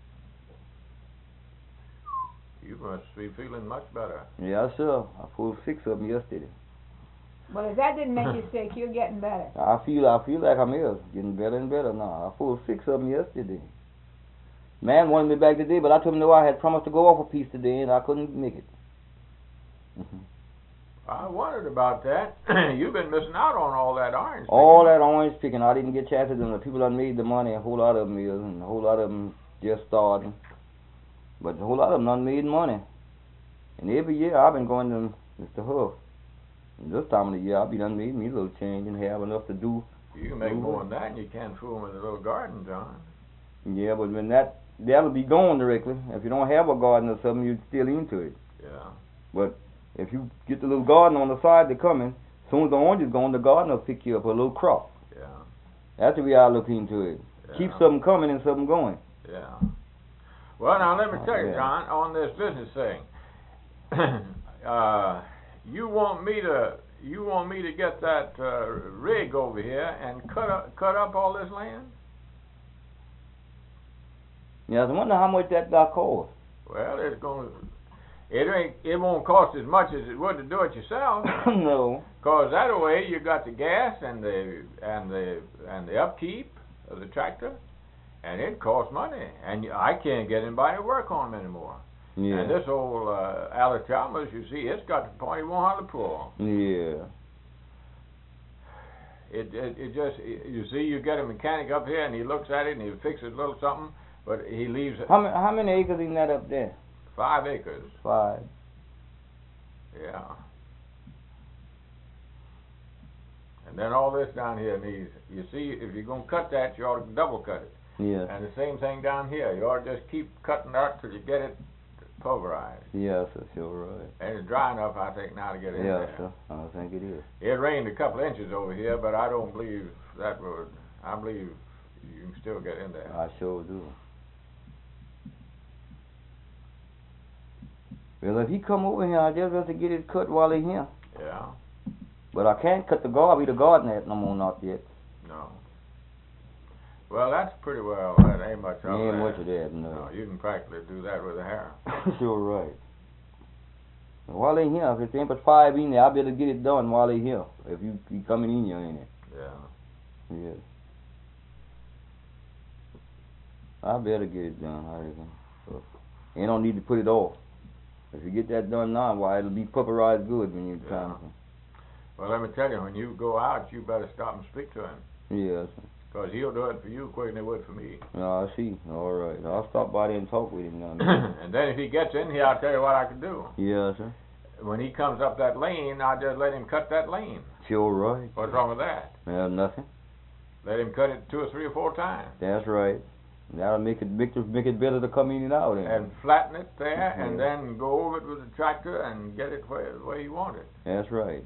S1: You must be feeling much better.
S5: Yes, sir. I pulled six of them yesterday.
S6: Well, if that didn't make you sick, you're getting better.
S5: I feel, I feel like I'm ill, getting better and better now. I pulled six of them yesterday. Man wanted me back today, but I told him no, I had promised to go off a piece today, and I couldn't make it. Mm-hmm.
S1: I wondered about that. You've been missing out on all that orange.
S5: All
S1: picking.
S5: that orange picking, I didn't get chances, and the people that made the money, a whole lot of them is, and a whole lot of them just starting. But a whole lot of them done made money. And every year I've been going to Mister Huff. And this time of the year I'll be done made me a little change and have enough to do.
S1: You can make more than that, and you can't fool them with a little garden, John.
S5: Yeah, but when that, that'll be gone directly. If you don't have a garden or something, you'd still into it.
S1: Yeah.
S5: But if you get the little garden on the side, they're coming. As soon as the orange is gone, the garden will pick you up a little crop.
S1: Yeah.
S5: That's the way I look into it.
S1: Yeah.
S5: Keep something coming and something going.
S1: Yeah. Well, now let me
S5: Oh,
S1: tell you,
S5: yeah.
S1: John, on this business thing, uh, you want me to you want me to get that uh, rig over here and cut up cut up all this land?
S5: Yeah, I wonder how much that got cost.
S1: Well, it's going to it ain't it won't cost as much as it would to do it yourself.
S5: No.
S1: Cause that way you got the gas and the and the and the upkeep of the tractor, and it costs money, and you- I can't get anybody to work on them anymore.
S5: Yeah.
S1: And this old uh, Alabama, you see, it's got to the point it won't hardly pull.
S5: Yeah.
S1: It, it it just it, you see, you get a mechanic up here, and he looks at it and he fixes a little something, but he leaves it
S5: How many how many acres in that up there?
S1: five acres.
S5: Five.
S1: Yeah. And then all this down here needs. You see, if you're gonna cut that, you ought to double cut it.
S5: Yeah.
S1: And the same thing down here. You ought to just keep cutting that till you get it pulverized.
S5: Yes, that's sure right.
S1: And it's dry enough, I think, now to get in
S5: Yes,
S1: there.
S5: sir. I think it is.
S1: It rained a couple inches over here, but I don't believe that would. I believe you can still get in there.
S5: I sure do. Well, if he come over here, I just have to get it cut while he here.
S1: Yeah.
S5: But I can't cut the garden, the garden yet no more, not yet.
S1: No. Well, that's pretty well. That ain't much of
S5: Ain't
S1: that.
S5: much of that, no.
S1: No, you can practically do that with a hair.
S5: Sure right. While they here, if it ain't but five in there, I better get it done while they here. If you you coming in here, ain't it?
S1: Yeah.
S5: Yes. I better get it done, I reckon. So, you don't need to put it off. If you get that done now, why it'll be pulverized good when you
S1: Yeah.
S5: time.
S1: Well, let me tell you, when you go out, you better stop and speak to him.
S5: Yes.
S1: Because he'll do it for you quicker than he would for me.
S5: Oh, I see. All right. I'll stop by there and talk with him now.
S1: And then if he gets in here, I'll tell you what I can do.
S5: Yeah, sir.
S1: When he comes up that lane, I'll just let him cut that lane.
S5: Sure, right.
S1: What's wrong with that?
S5: Well, nothing.
S1: Let him cut it two or three or four times.
S5: That's right. That'll make it make it, make it better to come in and out. Then.
S1: And flatten it there,
S5: Mm-hmm.
S1: and then go over it with the tractor and get it where, where you want it.
S5: That's right.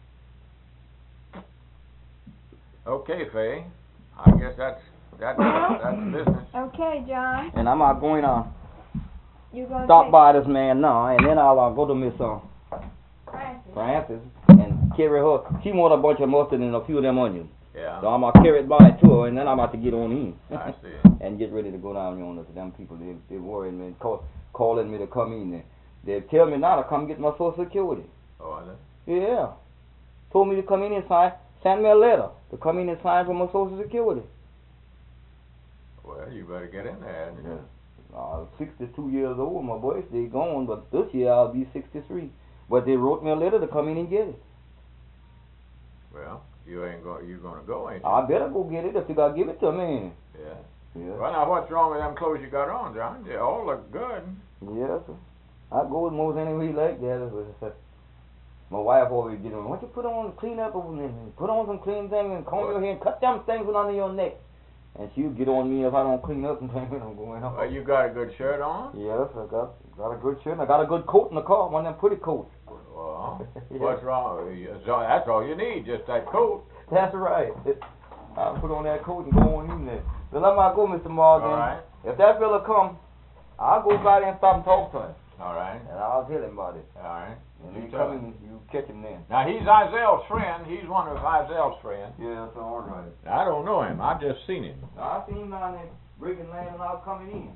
S1: Okay, Faye. I guess that's that's that's business.
S6: Okay, John,
S5: And I'm not going to
S6: you gonna
S5: stop
S6: take
S5: by this man now, and then I'll uh, go to Miss uh,
S6: Francis?
S5: Francis and carry her. She want a bunch of mustard and a few of them onions.
S1: Yeah.
S5: So I'm going to carry it by to her, and then I'm about to get on in.
S1: I see.
S5: And get ready to go down there on to them people. They they worrying me, call, calling me to come in there. They tell me now to come get my Social Security.
S1: Oh, is it?
S5: Yeah. Told me to come in and sign, send me a letter to come in and sign for my Social Security.
S1: Well, you better get in there. hadn't you?
S5: Uh, sixty-two years old, my birthday gone, but this year I'll be sixty-three. But they wrote me a letter to come in and get it.
S1: Well, you ain't going. You gonna go, ain't you?
S5: I better go get it if you gotta give it to me.
S1: Yeah.
S5: Yeah.
S1: Well, now what's wrong with them clothes you got on, John? They all look good.
S5: Yes, sir. I go with most anyway like that. My wife always get on. Why don't you put on clean up and put on some clean things and comb your hair and cut them things under your neck. And she'll get on me if I don't clean up and things when I'm going home.
S1: Well, you got a good shirt on.
S5: Yes, I got got a good shirt. And I got a good coat in the car. One of them pretty coats.
S1: Well,
S5: Yeah.
S1: what's wrong? So that's all you need, just that coat.
S5: That's right. I'll put on that coat and go on in there. Then I'm going to go, Mister Morgan.
S1: All right.
S5: If that fella come, I'll go by there and stop and talk to him.
S1: All right.
S5: And I'll tell him about it.
S1: All right.
S5: And
S1: You
S5: you
S1: tell
S5: come
S1: him.
S5: in, you catch him then.
S1: Now he's Izelle's friend. He's one of Izelle's friends.
S5: Yes, all right.
S1: I don't know him. I've just seen him.
S5: I seen him down there breaking land and I was coming in.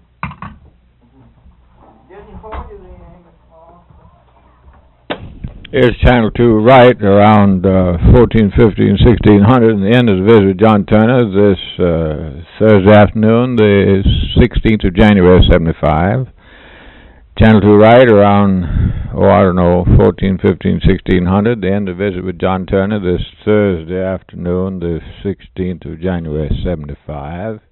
S5: Getting forties in.
S4: Here's Channel two right around uh, fourteen fifty and sixteen hundred, and the end of the visit with John Turner this uh, Thursday afternoon, the sixteenth of January, seventy-five. Channel two right around, oh, I don't know, fourteen fifty and sixteen hundred, the end of the visit with John Turner this Thursday afternoon, the sixteenth of January, seventy-five.